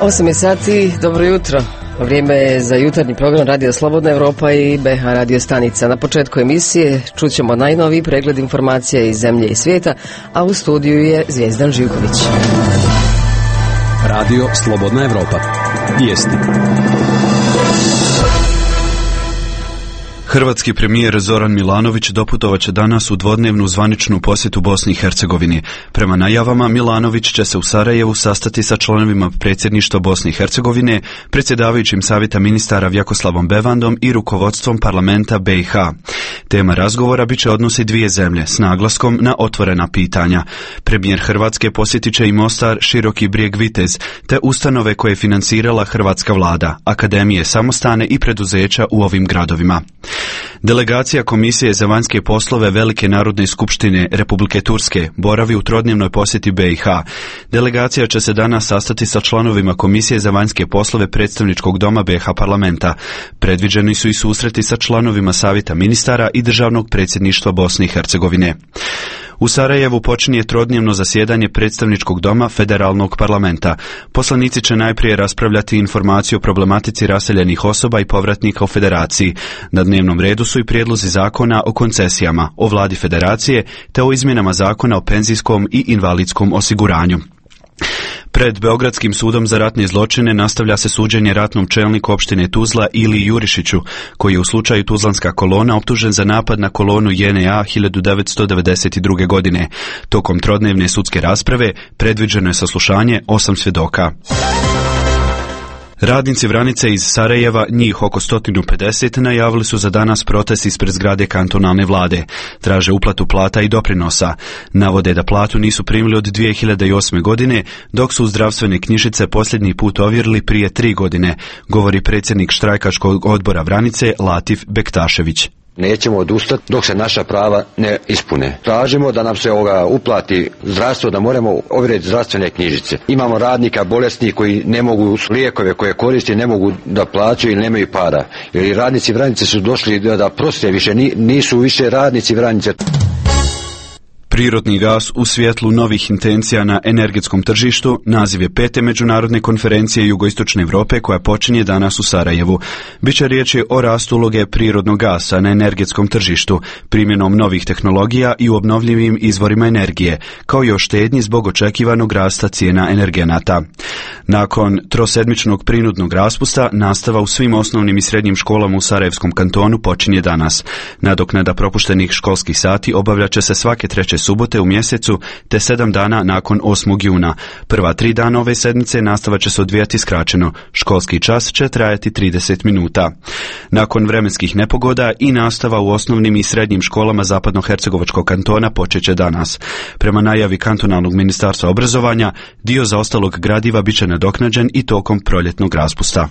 8 je sati, dobro jutro. Vrijeme je za jutarnji program Radio Slobodna Europa i BH Radio stanica. Na početku emisije čućemo najnoviji pregled informacija iz zemlje i svijeta, a u studiju je Zvijezdan Živković. Radio Slobodna Europa. Vijesti. Hrvatski premijer Zoran Milanović doputovat će danas u dvodnevnu zvaničnu posjetu Bosni i Hercegovini. Prema najavama, Milanović će se u Sarajevu sastati sa članovima predsjedništva Bosne i Hercegovine, predsjedavajućim savjeta ministara Vjakoslavom Bevandom i rukovodstvom parlamenta BiH. Tema razgovora bit će odnosi dvije zemlje s naglaskom na otvorena pitanja. Premijer Hrvatske posjetit će i Mostar, Široki Brijeg, Vitez, te ustanove koje je financirala hrvatska vlada, akademije, samostane i preduzeća u ovim gradovima. Delegacija Komisije za vanjske poslove Velike narodne skupštine Republike Turske boravi u trodnevnoj posjeti BiH. Delegacija će se danas sastati sa članovima Komisije za vanjske poslove predstavničkog doma BiH parlamenta. Predviđeni su i susreti sa članovima savjeta ministara i državnog predsjedništva Bosne i Hercegovine. U Sarajevu počinje trodnevno zasjedanje predstavničkog doma federalnog parlamenta. Poslanici će najprije raspravljati informaciju o problematici raseljenih osoba i povratnika u federaciji. Na dnevnom redu su i prijedlozi zakona o koncesijama, o vladi federacije te o izmjenama zakona o penzijskom i invalidskom osiguranju. Pred Beogradskim sudom za ratne zločine nastavlja se suđenje ratnom čelniku opštine Tuzla Iliji Jurišiću, koji je u slučaju Tuzlanska kolona optužen za napad na kolonu JNA 1992. godine. Tokom trodnevne sudske rasprave predviđeno je saslušanje 8 svjedoka. Radnici Vranice iz Sarajeva, njih oko 150, najavili su za danas protest ispred zgrade kantonalne vlade. Traže uplatu plata i doprinosa. Navode da platu nisu primili od 2008. godine, dok su zdravstvene knjižice posljednji put ovjerili prije 3 godine, govori predsjednik štrajkačkog odbora Vranice Latif Bektašević. Nećemo odustati dok se naša prava ne ispune. Tražimo da nam se uplati zdravstvo, da moramo ovjeriti zdravstvene knjižice. Imamo radnika bolesnih koji ne mogu lijekove koje koriste, ne mogu da plaćaju ili nemaju para. Jer radnici Vranice su došli da prose više, nisu više radnici Vranice. Prirodni gas u svjetlu novih intencija na energetskom tržištu naziv je 5. međunarodne konferencije Jugoistočne Europe koja počinje danas u Sarajevu. Biće riječi o rastu uloge prirodnog gasa na energetskom tržištu, primjenom novih tehnologija i u obnovljivim izvorima energije, kao i o štednji zbog očekivanog rasta cijena energenata. Nakon trosedmičnog prinudnog raspusta, nastava u svim osnovnim i srednjim školama u Sarajevskom kantonu počinje danas. Nadoknada propuštenih školskih sati obavljat će se svake 3. subote u mjesecu te 7 dana nakon 8. juna. Prva 3 dana ove sedmice nastava će se odvijati skraćeno. Školski čas će trajati 30 minuta. Nakon vremenskih nepogoda i nastava u osnovnim i srednjim školama Zapadnohercegovačkog kantona počet će danas. Prema najavi kantonalnog ministarstva obrazovanja, dio zaostalog gradiva bit će nadoknađen i tokom proljetnog raspusta.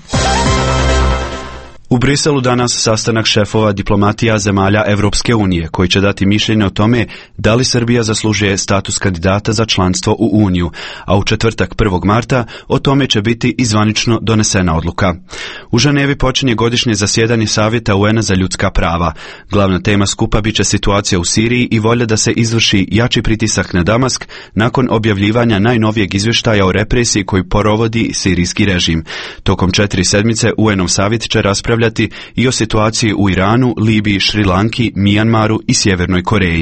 U Briselu danas sastanak šefova diplomatija zemalja Europske unije, koji će dati mišljenje o tome da li Srbija zaslužuje status kandidata za članstvo u Uniju, a u četvrtak 1. marta o tome će biti i zvanično donesena odluka. U Ženevi počinje godišnje zasjedanje Savjeta UN-a za ljudska prava. Glavna tema skupa bit će situacija u Siriji i volja da se izvrši jači pritisak na Damask nakon objavljivanja najnovijeg izvještaja o represiji koju provodi sirijski režim. Tokom 4 sedmice UN-ov savjet će raspravljati i o situaciji u Iranu, Libiji, Šrilanki, Mijanmaru i Sjevernoj Koreji.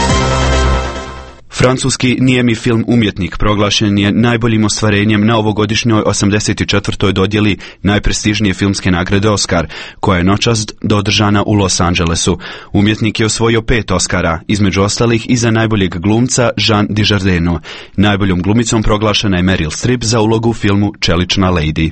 Francuski nijemi film Umjetnik proglašen je najboljim ostvarenjem na ovogodišnjoj 84. dodjeli najprestižnije filmske nagrade Oscar, koja je noćas održana u Los Angelesu. Umjetnik je osvojio 5 Oscara, između ostalih i za najboljeg glumca Jean Dujardinu. Najboljom glumicom proglašena je Meryl Streep za ulogu u filmu Čelična lady.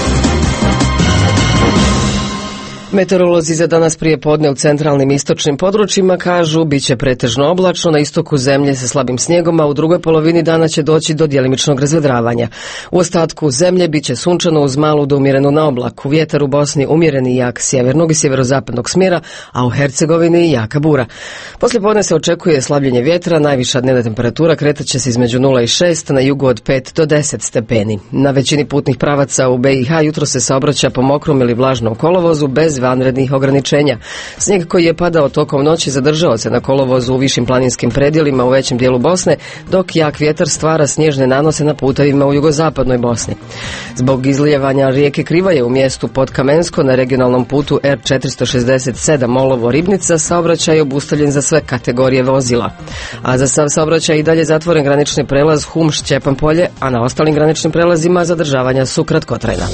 Meteorolozi za danas prije podne u centralnim istočnim područjima kažu bit će pretežno oblačno, na istoku zemlje sa slabim snijegom, a u drugoj polovini dana će doći do djelimičnog razvedravanja. U ostatku zemlje bit će sunčano uz malu do umjerenu na oblaku. Vjetar u Bosni umjereni i jak sjevernog i sjeverozapadnog smjera, a u Hercegovini jaka bura. Poslije podne se očekuje slabljenje vjetra, najviša dnevna temperatura kretat će se između 0 i 6, na jugu od 5 do 10 stepeni. Na većini putnih pravaca u BiH jutro se saobraća po mokrom ili vlažnom kolovozu bez vanrednih ograničenja. Snijeg koji je padao tokom noći zadržao se na kolovozu u višim planinskim predjelima u većem dijelu Bosne, dok jak vjetar stvara snježne nanose na putevima u jugozapadnoj Bosni. Zbog izlijevanja rijeke Krivaje u mjestu Podkamensko na regionalnom putu R467 Molovo-Ribnica saobraćaj je obustavljen za sve kategorije vozila. A za sav saobraćaj i dalje zatvoren granični prelaz Hum-Šćepan-Polje, a na ostalim graničnim prelazima zadržavanja su kratkotrajna.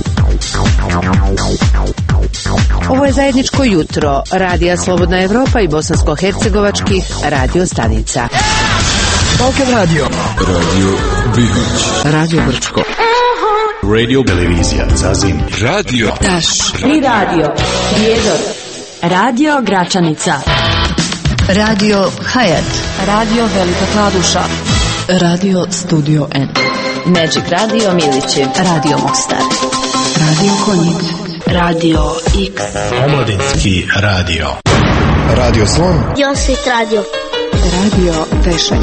Ovo je zajedničko jutro Radija Slobodna Evropa i bosansko-hercegovačkih radio stanica. Balkan Radio, Radio Bihać, Radio Brčko, Radio Televizija Zazim, Radio Taš, Tri Radio, Prijedor, Radio Gračanica, Radio Hayat, Radio Velika Kladuša, Radio Studio N, Magic Radio Milići, Radio Mostar, Radio Konjic, Radio X, Omladinski radio, Radio Slon, Josit Radio, Radio Tešanj,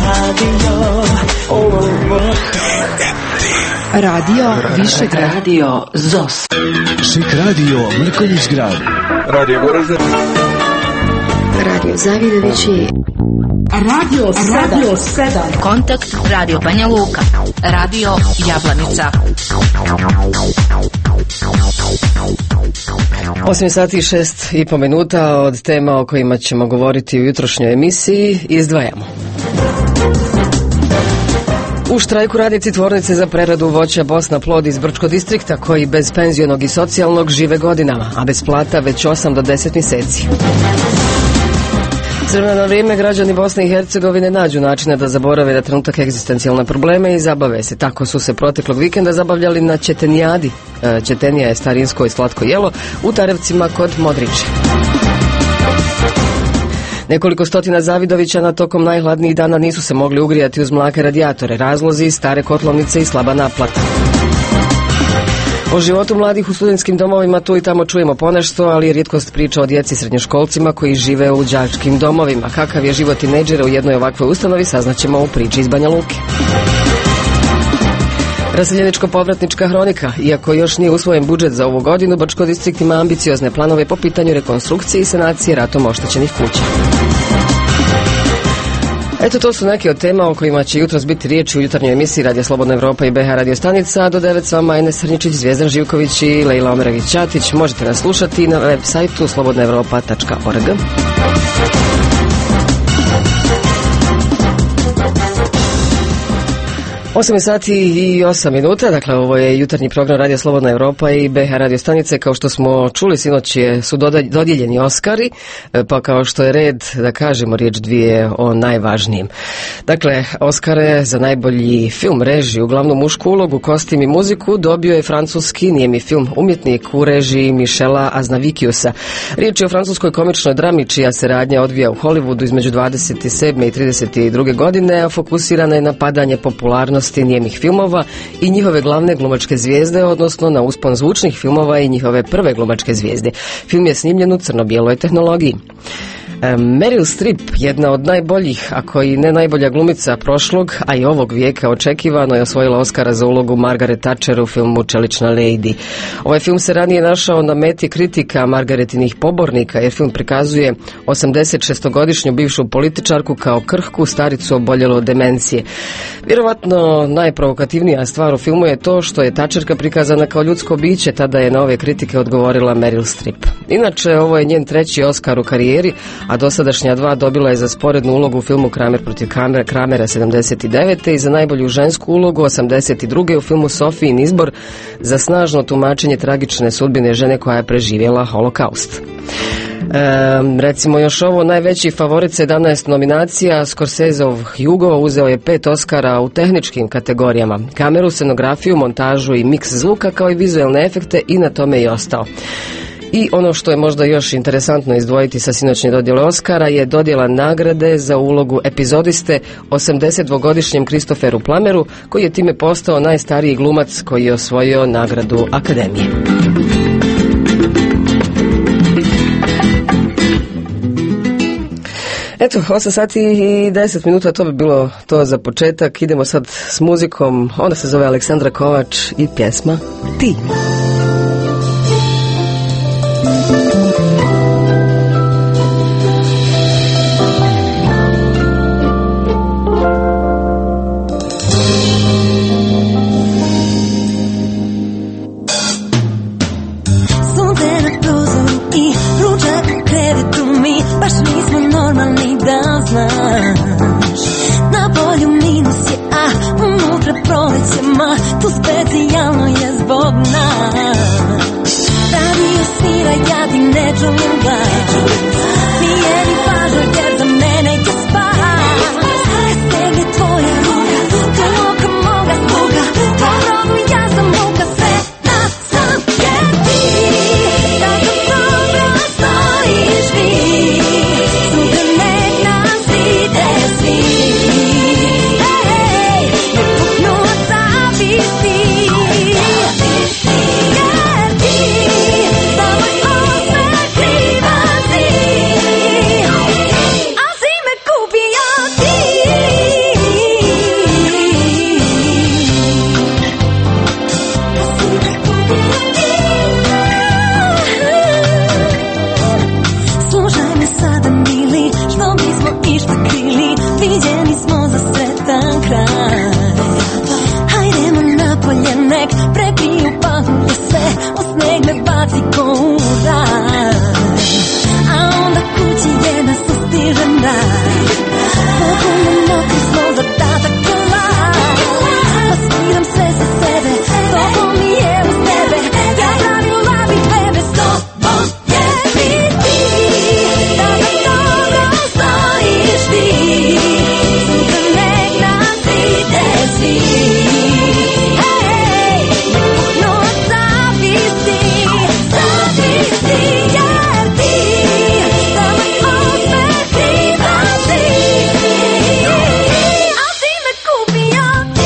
Radio Višegrad, Radio ZOS, Šik Radio Mrkonjić grad, Radio Goražde, Radio Zavidovići, Radio 7, Kontakt Radio Banja Luka, Radio Jablanica. 8 sati i 6,5 minuta. Od tema o kojima ćemo govoriti u jutrošnjoj emisiji izdvajamo. U štrajku radnici tvornice za preradu voća Bosna Plod iz Brčko distrikta, koji bez penzionog i socijalnog žive godinama, a bez plata već 8 do 10 mjeseci. S vremena na vrijeme građani Bosne i Hercegovine nađu načine da zaborave na trenutak egzistencijalne probleme i zabave se. Tako su se proteklog vikenda zabavljali na Četenijadi. Četenija je starinsko i slatko jelo u Tarevcima kod Modrića. Nekoliko stotina Zavidovićana tokom najhladnijih dana nisu se mogli ugrijati uz mlake radijatore. Razlozi, stare kotlovnice i slaba naplata. O životu mladih u studentskim domovima tu i tamo čujemo ponešto, ali je rijetkost priča o djeci srednjoškolcima koji žive u đačkim domovima. Kakav je život tinejdžera u jednoj ovakvoj ustanovi saznaćemo u priči iz Banja Luke. Raseljeničko-povratnička hronika. Iako još nije usvojen budžet za ovu godinu, Brčko distrikt ima ambiciozne planove po pitanju rekonstrukcije i sanacije ratom oštećenih kuća. Eto, to su neke od tema o kojima će jutros biti riječi u jutarnjoj emisiji Radija Slobodna Evropa i BH Radio stanica. Do 9 s vama Enes Srnjičić, Zvijezdan Živković i Lejla Omeragić-Ćatić. Možete nas slušati na web sajtu slobodnaevropa.org. Osam sati i 8 minuta, dakle ovo je jutarnji program Radija Slobodna Evropa i BH Radio stanice. Kao što smo čuli, sinoć su dodijeljeni Oskari, pa kao što je red da kažemo riječ dvije o najvažnijim. Dakle, Oskare za najbolji film, režiju, glavnu mušku ulogu, kostim i muziku dobio je francuski nijemi film Umjetnik u režiji Michela Aznavikiusa. Riječ je o francuskoj komičnoj drami čija se radnja odvija u Hollywoodu između 27. i 32. godine, a fokusirana je na padanje popularnosti nijemih filmova i njihove glavne glumačke zvijezde, odnosno na uspon zvučnih filmova i njihove prve glumačke zvijezde. Film je snimljen u crno-bijeloj tehnologiji. Meryl Streep, jedna od najboljih, ako i ne najbolja glumica prošlog, a i ovog vijeka, očekivano je osvojila Oskara za ulogu Margaret Thatcher u filmu Čelična lady. Ovaj film se ranije našao na meti kritika Margaretinih pobornika, jer film prikazuje 86-godišnju bivšu političarku kao krhku staricu oboljelu od demencije. Vjerovatno najprovokativnija stvar u filmu je to što je Thatcherka prikazana kao ljudsko biće, tada je na ove kritike odgovorila Meryl Streep. Inače, ovo je njen treći Oskar u karijeri, a dosadašnja dva dobila je za sporednu ulogu u filmu Kramer protiv Kramera 79. i za najbolju žensku ulogu 82. u filmu Sofijin izbor za snažno tumačenje tragične sudbine žene koja je preživjela holokaust. Recimo još ovo, najveći favorit 17 nominacija, Scorseseov Hugo uzeo je 5 Oskara u tehničkim kategorijama, kameru, scenografiju, montažu i miks zvuka kao i vizualne efekte i na tome i ostao. I ono što je možda još interesantno izdvojiti sa sinoćnje dodjele Oskara je dodjela nagrade za ulogu epizodiste 82-godišnjem Christopheru Plummeru, koji je time postao najstariji glumac koji je osvojio nagradu Akademije. Eto, 8 sati i 10 minuta, to bi bilo to za početak. Idemo sad s muzikom, ona se zove Aleksandra Kovač i pjesma Ti. čujem glas. Nije mi važno jer za mene je spas. Kad stegne tvoja ruka, to oka moga sluga, tvoj rogu ja sam muka, sve da sam jer ti tako dobro stojiš vi. Sutra nek nas vide svi. Ej, ne puknu od zavisti. Jer ti za moj osmeh kriva si. A si me kupio ti. Slušaj me sada mili, što bismo išta krili, viđeni smo za sretan kraj. Hajdemo napolje, nek prebiju pahulje sve, u sneg me baci ko u raj. A onda kući jedan sustižan raj, potpuno mokri smo za tatak kolaj. Pa sviram sve za sebe, toplo mi je uz tebe, ja pravim labi bebe s tobom, jer si ti tako dobro stojiš ti. Sutra nek nas vide svi. Ej, ne puknu od zavisti, zavisti, jer ti za moj osmeh kriva si. A si me kupio ti.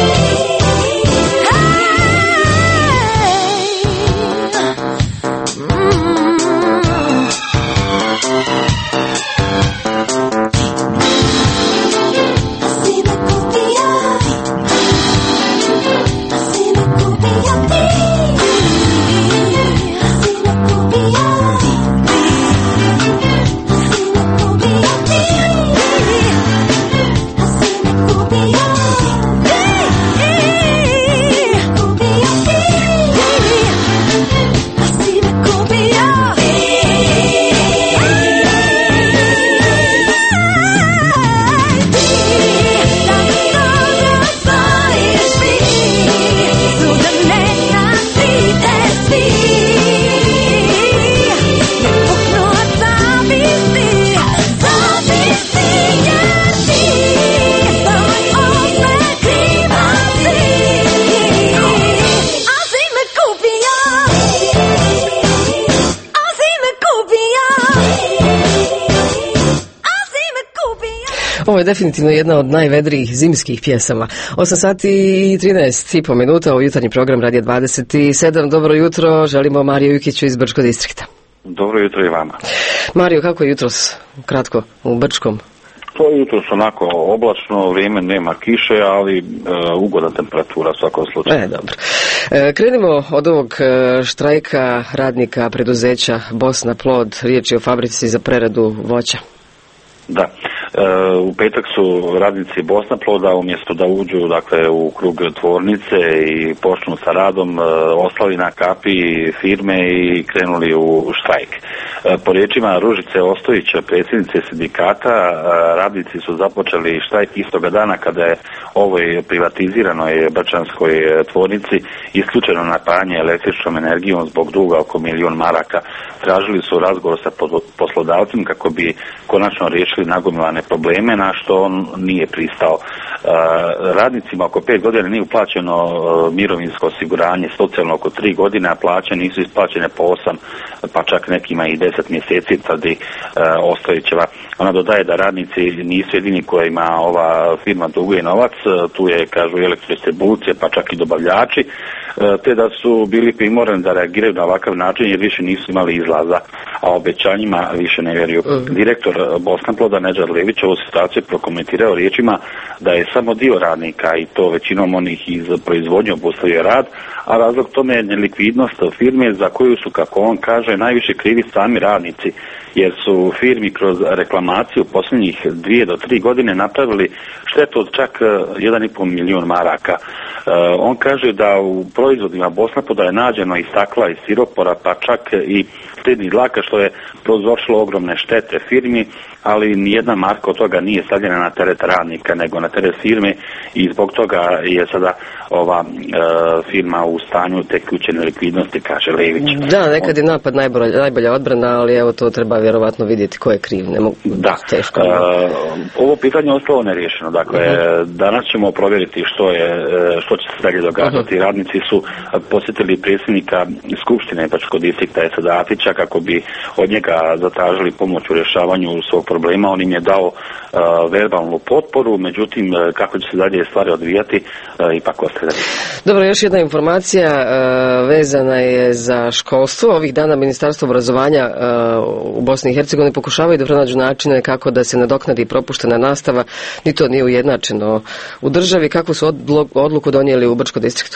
Ovo je definitivno jedna od najvedrijih zimskih pjesama. 8 sati i 13,5 minuta u jutarnji program Radija 27. Dobro jutro, želimo Mariju Jukiću iz Brčkog distrikta. Dobro jutro i vama. Mario, kako je jutros, kratko, u Brčkom? To je jutros onako oblačno, vrijeme nema kiše, ali ugodna temperatura u svakom slučaju. Dobro. Krenimo od ovog štrajka radnika preduzeća Bosna Plod, riječ je o fabrici za preradu voća. Da. U petak su radnici Bosna Ploda umjesto da uđu dakle u krug tvornice i počnu sa radom, ostali na kapi firme i krenuli u štrajk. Po riječima Ružice Ostojić, predsjednice sindikata, radnici su započeli štrajk istoga dana kada je ovoj privatiziranoj brčanskoj tvornici isključeno napajanje električnom energijom zbog duga oko 1.000.000 maraka. Tražili su razgovor sa poslodavcem kako bi konačno riješili nagomilane probleme, na što on nije pristao. Radnicima oko 5 godina nije uplaćeno mirovinsko osiguranje, socijalno oko 3 godine, a plaće nisu isplaćene po 8, pa čak nekima i 10 mjeseci, tvrdi Ostojićeva. Ona dodaje da radnici nisu jedini kojima ova firma duguje novac, tu je, kažu, elektrodistribucije, pa čak i dobavljači, te da su bili primorani da reagiraju na ovakav način jer više nisu imali izlaza, a obećanjima više ne vjeruju. Direktor Bosna Ploda Nedžad Lević ovu situaciju prokomentirao riječima da je samo dio radnika, i to većinom onih iz proizvodnje, obustavio rad, a razlog tome je nelikvidnost firme za koju su, kako on kaže, najviše krivi sami radnici, jer su firmi kroz reklamaciju posljednjih 2 do 3 godine napravili štetu od čak 1,5 milijun maraka. On kaže da u proizvodima Bosna Ploda je nađeno i stakla i stiropora, pa čak i stridnih dlaka, što je prouzročilo ogromne štete firmi, ali nijedna marka od toga nije stavljena na teret radnika, nego na teret firme i zbog toga je sada ova firma u stanju tekuće nelikvidnosti, kaže Lević. Da, nekad je napad najbolja odbrana, ali evo to treba vjerovatno vidjeti ko je kriv. Da, teško. Ovo pitanje je ostalo neriješeno. Dakle, danas ćemo provjeriti što će se dalje događati. Radnici su posjetili predsjednika Skupštine Bačkog distrikta Esada Atića kako bi od njega zatražili pomoć u rješavanju svog problema. On im je dao verbalnu potporu, međutim kako će se dalje stvari odvijati ipak ostaje. Dobro, još jedna informacija vezana je za školstvo. Ovih dana Ministarstvo obrazovanja u Bosni i Hercegovini pokušavaju da pronađu načine kako da se nadoknadi propuštena nastava. Ni to nije ujednačeno u državi. Kakvu su odluku donijeli u Brčkom distriktu?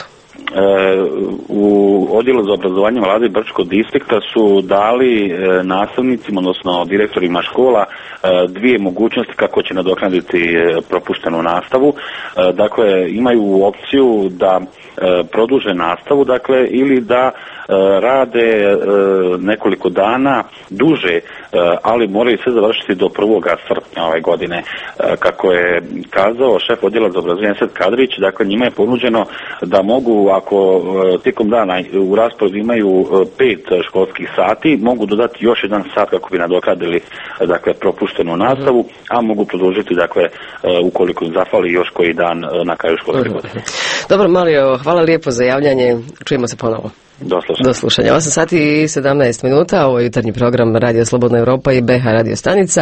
U odjelu za obrazovanje vlade Brčkog distrikta su dali nastavnicima, odnosno direktorima škola, dvije mogućnosti kako će nadoknaditi propuštenu nastavu. Dakle, imaju opciju da produže nastavu, dakle, ili da rade nekoliko dana duže, ali moraju sve završiti do 1. srpnja ove godine. Kako je kazao šef odjela za obrazovanje Sed Kadrić, dakle njima je ponuđeno da mogu, ako tijekom dana u rasporedu imaju 5 školskih sati, mogu dodati još 1 sat kako bi nadoknadili, dakle, propuštenu nastavu, a mogu produžiti, dakle, ukoliko zafali još koji dan na kraju školske godine. Dobro, Mario, hvala lijepo za javljanje. Čujemo se ponovo. Do slušanja. 8 sati i 17 minuta, ovo je jutarnji program Radio Slobodna Europa i BH Radio stanica.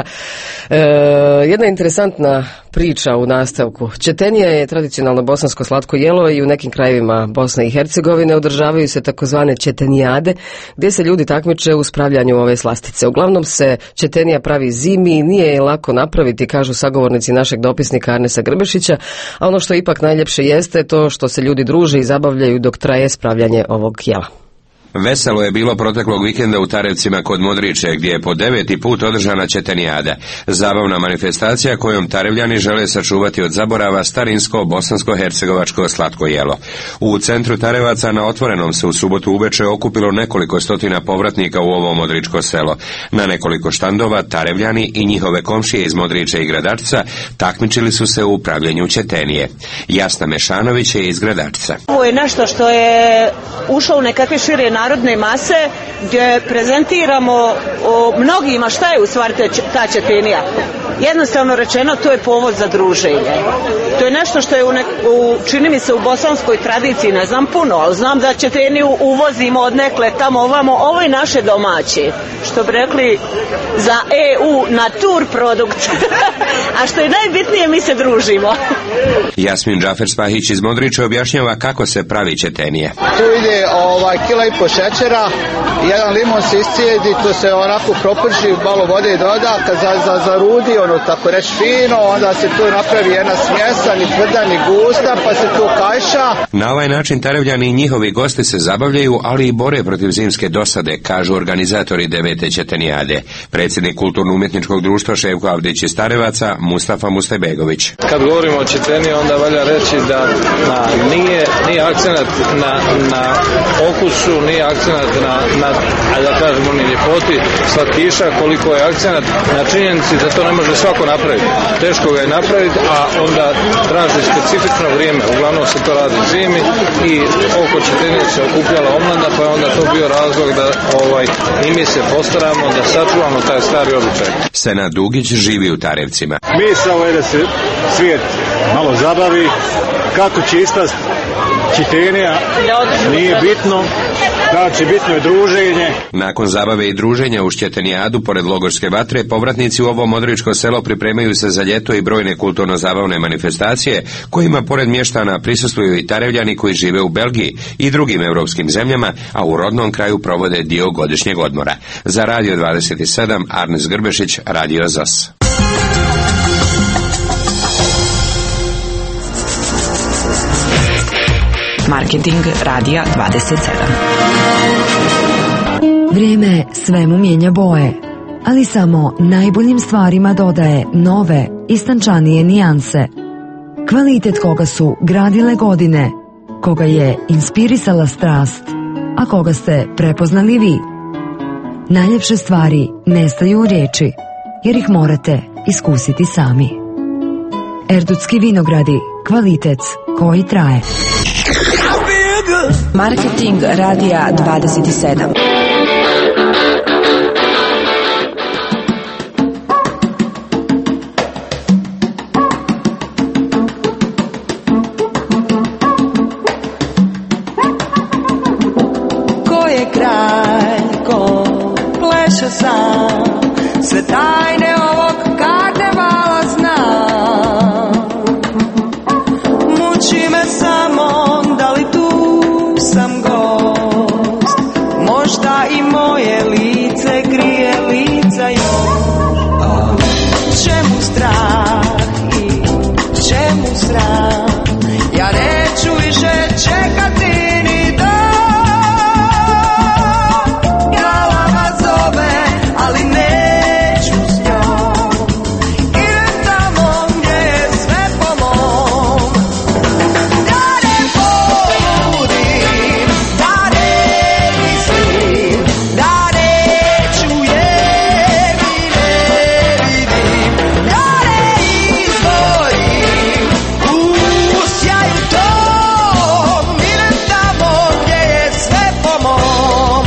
Jedna interesantna priča u nastavku. Četenija je tradicionalno bosansko slatko jelo i u nekim krajevima Bosne i Hercegovine održavaju se takozvane četenijade, gdje se ljudi takmiče u spravljanju ove slastice. Uglavnom se četenija pravi zimi i nije je lako napraviti, kažu sagovornici našeg dopisnika Arnesa Grbešića, a ono što ipak najljepše jeste to što se ljudi druže i zabavljaju dok traje spravljanje ovog jela. Veselo je bilo proteklog vikenda u Tarevcima kod Modriče, gdje je po 9. put održana četenijada. Zabavna manifestacija kojom Tarevljani žele sačuvati od zaborava starinsko bosansko-hercegovačko slatko jelo. U centru Tarevaca na Otvorenom se u subotu uveče okupilo nekoliko stotina povratnika u ovo modričko selo. Na nekoliko štandova Tarevljani i njihove komšije iz Modriče i Gradačca takmičili su se u pravljenju četenije. Jasna Mešanović je iz Gradačca. Ovo je nešto što je ušlo u nekakve šire narodne mase, gdje prezentiramo o mnogima šta je u stvari ta četenija. Jednostavno rečeno, to je povod za druženje. To je nešto što je čini mi se u bosanskoj tradiciji, ne znam puno, ali znam da četeniju uvozimo od nekle tamo ovamo. Ovo je naše domaće, što bi rekli za EU natur produkt. A što je najbitnije, mi se družimo. Jasmin Džafer Spahić iz Modriče objašnjava kako se pravi četenije. Tu ide 1,5 kg šećera, 1 limon se iscijedi, to se onako proprži, malo vode doda, kad zarudi, ono tako reći fino, onda se tu napravi jedna smjesa, ni tvrda ni gusta, pa se tu kajša. Na ovaj način Tarevljani i njihovi gosti se zabavljaju, ali i bore protiv zimske dosade, kažu organizatori 9. četenijade. Predsjednik Kulturno-umjetničkog društva Ševko Avdić iz Tarevaca, Mustafa Mustajbegović. Kad govorimo o četeniji, onda valja reći da nije akcenat na okusu, nije akcenat na da kažemo, ni ljepoti slatkiša, koliko je akcenat na činjenici da to ne može svako napraviti. Teško ga je napraviti, a onda traži specifično vrijeme. Uglavnom se to radi zimi i oko četenije se okupljala omlada, pa je onda to bio razlog da i mi se postaramo da sačuvamo taj stari običaj. Senad Dugić živi u Tarevcima. Misao je da se svijet malo zabavi, kako će ispast četenija, nije bitno, znači bitno je druženje. Nakon zabave i druženja uz četenijadu, pored logorske vatre, povratnici u ovo modričko selo pripremaju se za ljeto i brojne kulturno-zabavne manifestacije, kojima pored mještana prisustvuju i Tarevljani koji žive u Belgiji i drugim europskim zemljama, a u rodnom kraju provode dio godišnjeg odmora. Za Radio 27, Arnes Grbešić, Radio ZOS. Marketing Radija 27. Vrijeme svemu mijenja boje, ali samo najboljim stvarima dodaje nove, istančanije nijanse. Kvalitet koga su gradile godine, koga je inspirisala strast, a koga ste prepoznali vi. Najljepše stvari nestaju u riječi, jer ih morate iskusiti sami. Erdutski vinogradi, kvalitet koji traje. Marketing Radija 27. Ko je kralj, ko pleše sam, sve tajne ovog karnevala znam. Muči me samo da li tu sam gost, možda i moje lice krije lica još. Čemu strah i čemu sram, ja neću više čekati ni dan. Galama zove, ali neću s njom, idem tamo gdje je sve po mom. Da ne poludim, da ne mislim, da neću je ne vidim, da ne izgorim u sjaju tom, idem tamo gdje je sve po mom.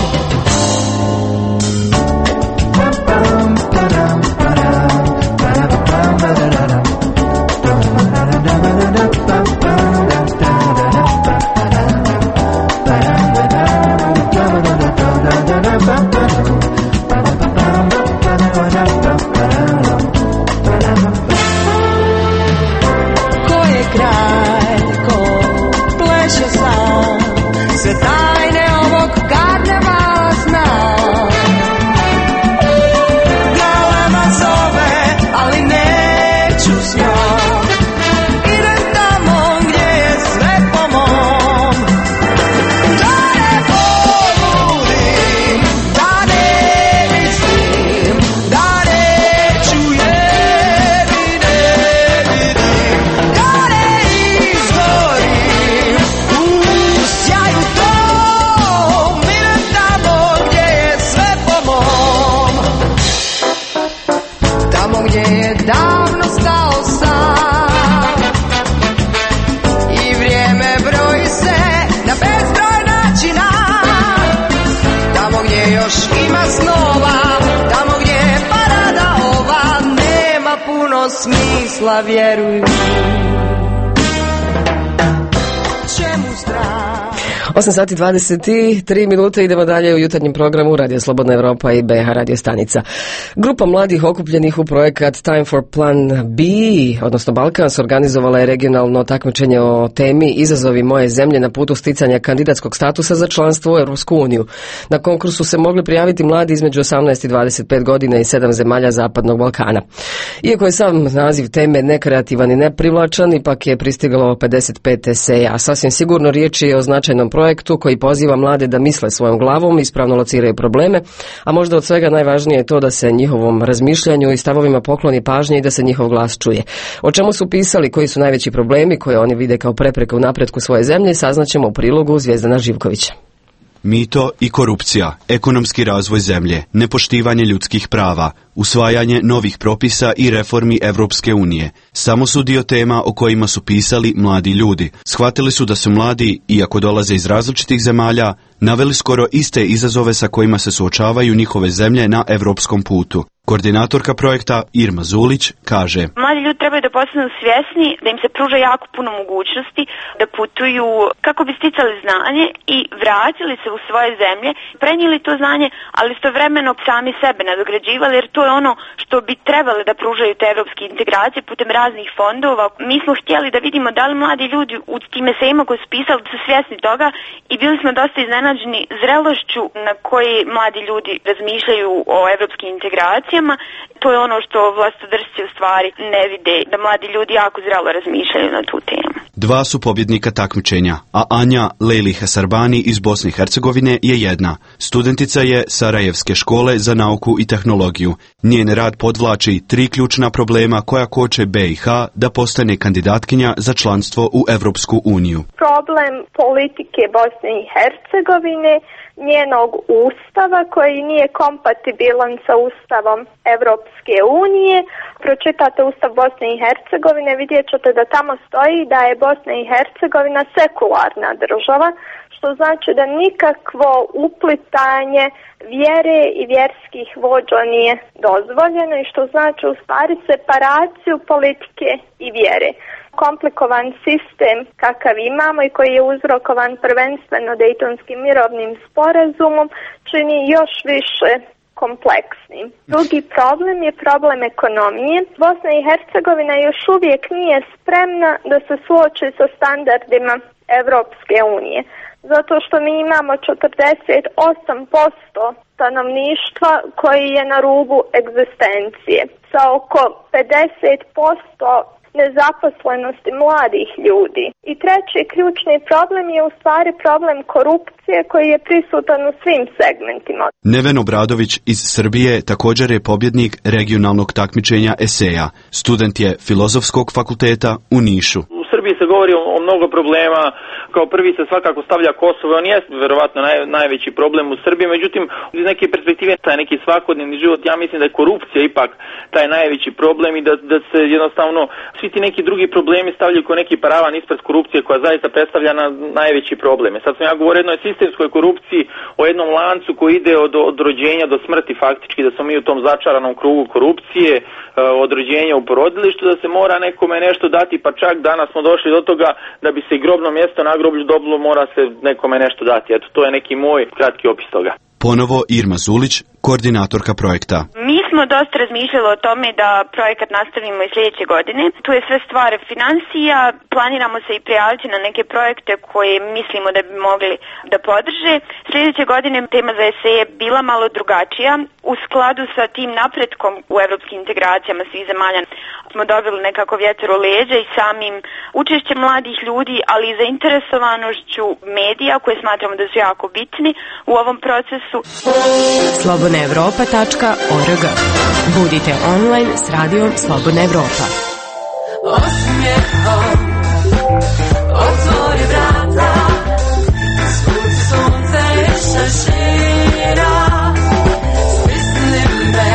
Ko je kralj, ko pleše sam, sve tajne ovog karnevala znam. Galama zove, ali neću s njom, idem tamo gdje je sve po mom. Da ne poludim, da ne mislim, da neću je ne vidim, da ne izgorim u sjaju tom, idem tamo gdje je sve po mom. Tamo gdje je davno stao sam i vrijeme broji se na bezbroj načina. Tamo gdje još ima snova, tamo gdje je parada ova, nema puno smisla, vjeruj mi. Čemu strah? 8 sati 23 minute, idemo dalje u jutarnjem programu Radio Slobodna Evropa i BH radio stanica. Grupa mladih okupljenih u projekat Time for Plan B, odnosno Balkans, organizovala je regionalno takmičenje o temi Izazovi moje zemlje na putu sticanja kandidatskog statusa za članstvo u Europsku uniju. Na konkursu se mogli prijaviti mladi između 18 i 25 godina i 7 zemalja Zapadnog Balkana. Iako je sam naziv teme nekreativan i neprivlačan, ipak je pristiglo 55 eseja. Sasvim sigurno riječ je o značajnom projektu koji poziva mlade da misle svojom glavom, ispravno lociraju probleme, a možda od svega najvažnije je to da se njihovom razmišljanju i stavovima pokloni pažnje i da se njihov glas čuje. O čemu su pisali, koji su najveći problemi koje oni vide kao prepreke u napretku svoje zemlje, saznaćemo u prilogu Zvijezdana Živkovića. Mito i korupcija, ekonomski razvoj zemlje, nepoštivanje ljudskih prava, usvajanje novih propisa i reformi Evropske unije. Samo su dio tema o kojima su pisali mladi ljudi. Shvatili su da su mladi, iako dolaze iz različitih zemalja, naveli skoro iste izazove sa kojima se suočavaju njihove zemlje na evropskom putu. Koordinatorka projekta Irma Zulić kaže: Mladi ljudi trebaju da postanu svjesni da im se pruža jako puno mogućnosti da putuju kako bi sticali znanje i vratili se u svoje zemlje, prenijeli to znanje, ali istovremeno sami sebe nadograđivali, jer to je ono što bi trebali da pružaju te evropske integracije putem raznih fondova. Mi smo htjeli da vidimo da li mladi ljudi u tim esejima koji su pisali su svjesni toga i bili smo dosta iznenađeni zrelošću na koji mladi ljudi razmišljaju o evropskim integracijama. To je ono što vlastodršci u stvari ne vide, da mladi ljudi jako zrelo razmišljaju na tu temu. Dva su pobjednika takmičenja, a Anja Lejli Hesarbani iz Bosne i Hercegovine je jedna. Studentica je Sarajevske škole za nauku i tehnologiju. Njen rad podvlači 3 ključna problema koja koče BiH da postane kandidatkinja za članstvo u Evropsku uniju. Problem politike Bosne i Hercegovine njenog ustava koji nije kompatibilan sa ustavom Evropske unije. Pročitate ustav Bosne i Hercegovine, vidjet ćete da tamo stoji da je Bosna i Hercegovina sekularna država, što znači da nikakvo uplitanje vjere i vjerskih vođa nije dozvoljeno i što znači u stvari separaciju politike i vjere. Komplikovan sistem kakav imamo i koji je uzrokovan prvenstveno Dejtonskim mirovnim sporazumom čini još više kompleksnim. Drugi problem je problem ekonomije. Bosna i Hercegovina još uvijek nije spremna da se suoči sa standardima Evropske unije, zato što mi imamo 48% stanovništva koji je na rubu egzistencije, sa oko 50% nezaposlenosti mladih ljudi. I treći ključni problem je u stvari problem korupcije koji je prisutan u svim segmentima. Neven Obradović iz Srbije također je pobjednik regionalnog takmičenja eseja. Student je Filozofskog fakulteta u Nišu. U Srbiji se govori o mnogo problema. Kao prvi se svakako stavlja Kosovo, on je verovatno najveći problem u Srbiji, međutim iz neke perspektive taj neki svakodnevni život, ja mislim da je korupcija ipak taj najveći problem i da se jednostavno svi ti neki drugi problemi stavljaju kao neki paravan ispred korupcije koja zaista predstavlja najveći problem. Sad sam ja govorio o jednoj sistemskoj korupciji, o jednom lancu koji ide od rođenja do smrti faktički, da smo mi u tom začaranom krugu korupcije, od rođenja u porodilištu, da se mora nekome nešto dati, pa čak danas smo došli do toga da bi se i grobno mjesto na groblju dobilo, mora se nekome nešto dati. Eto, to je neki moj kratki opis toga. Ponovo Irma Zulić, koordinatorka projekta. Mi smo dosta razmišljali o tome da projekat nastavimo i sljedeće godine. Tu je sve stvar financija, planiramo se i prijaviti na neke projekte koje mislimo da bi mogli da podrže. Sljedeće godine tema za esej je bila malo drugačija. U skladu sa tim napretkom u evropskim integracijama svih zemalja smo dobili nekako vjetar u leđa i samim učešćem mladih ljudi, ali i zainteresovanošću medija koje smatramo da su jako bitni u ovom procesu. slobodnaevropa.org. Budite online s radijom Slobodna Evropa. Osmijehom otvori vrata, svuci sunce i šešira. Stisni me,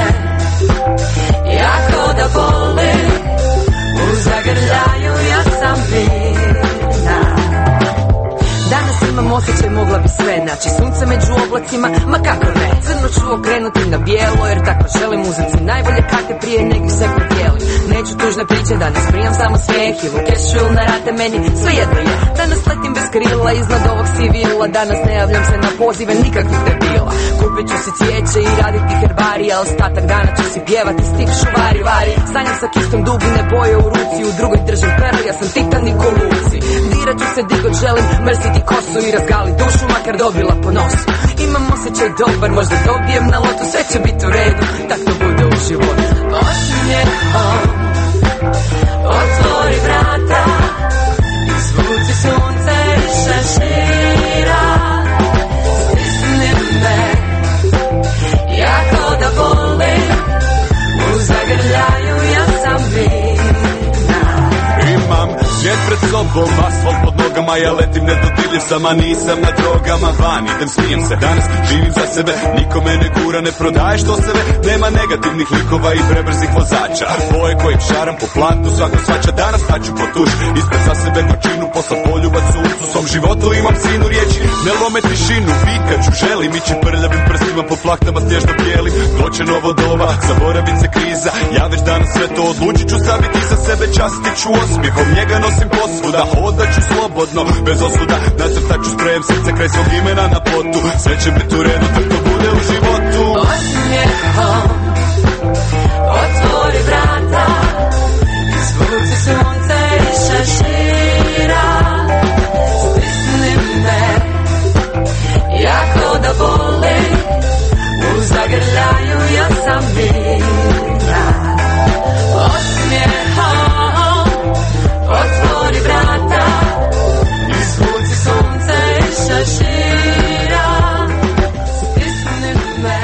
jako da boli, u zagrljaju ja sam vina. Danas imam osjećaj, mogla bi sve naći sunce među oblacima, ma kako ne. Crno ću okrenuti na bijelo, jer tako želim muzici najbolje karte prije nego se podijelim. Neću tužne priče, danas prijam samo smijeh ili kešu ili na rate, meni sve jedno je. Danas letim bez krila iznad ovog civila, danas ne javljam se na pozive nikakvih debila. Kupit ću si cvijeće i raditi herbarija, ostatak dana ću si pjevati stih šuvari vari. Sanjam sa kistom dubine boje u ruci, u drugoj držim pero, ja sam Titanik u luci. Dirat ću se di god želim, mrsiti kosu i razgali dušu, makar dobila po nosu. Imam osjećaj dobar, možda dobijem na lotu, sve će biti u redu, tak to bude u životu. Osmijehom otvori vrata, izvuci sunce i šešira. Stisni me, jako da boli, u zagrljaju ja sam vina. Imam svijet pred sobom, asfalt pod nogama, ja letim nedodirljiv sama, nisam na drogama, van idem, smijem se, danas živim za sebe, nikome ne gura, ne prodaje što sebe, nema negativnih likova i prebrzih vozača, boje kojim šaram po platu, svako svača, danas daću po tuš, ispred za sebe gorčinu, posla poljubac u svom životu imam sinu riječi, ne lome tišinu, vikat ću, želim ići prljavim prstima po plaktama snježno bijelim, doće novo doba, zaboravit se kriza, ja već danas sve to odlučit ću, staviti za sebe, častit ću osmijehom, njega nosim posvuda, hodat ću slobodno, bez osuda, nacrtat ću sprejem srce kraj svog imena na potu, sve će biti u redu, tako bude u životu. Osmijehom otvori vrata, izvuci sunce i šešira. Stisni me, jako da boli, u zagrljaju ja sam vina. Osmijehom otvori vrata, izvuci sunce i šešira. Stisni me.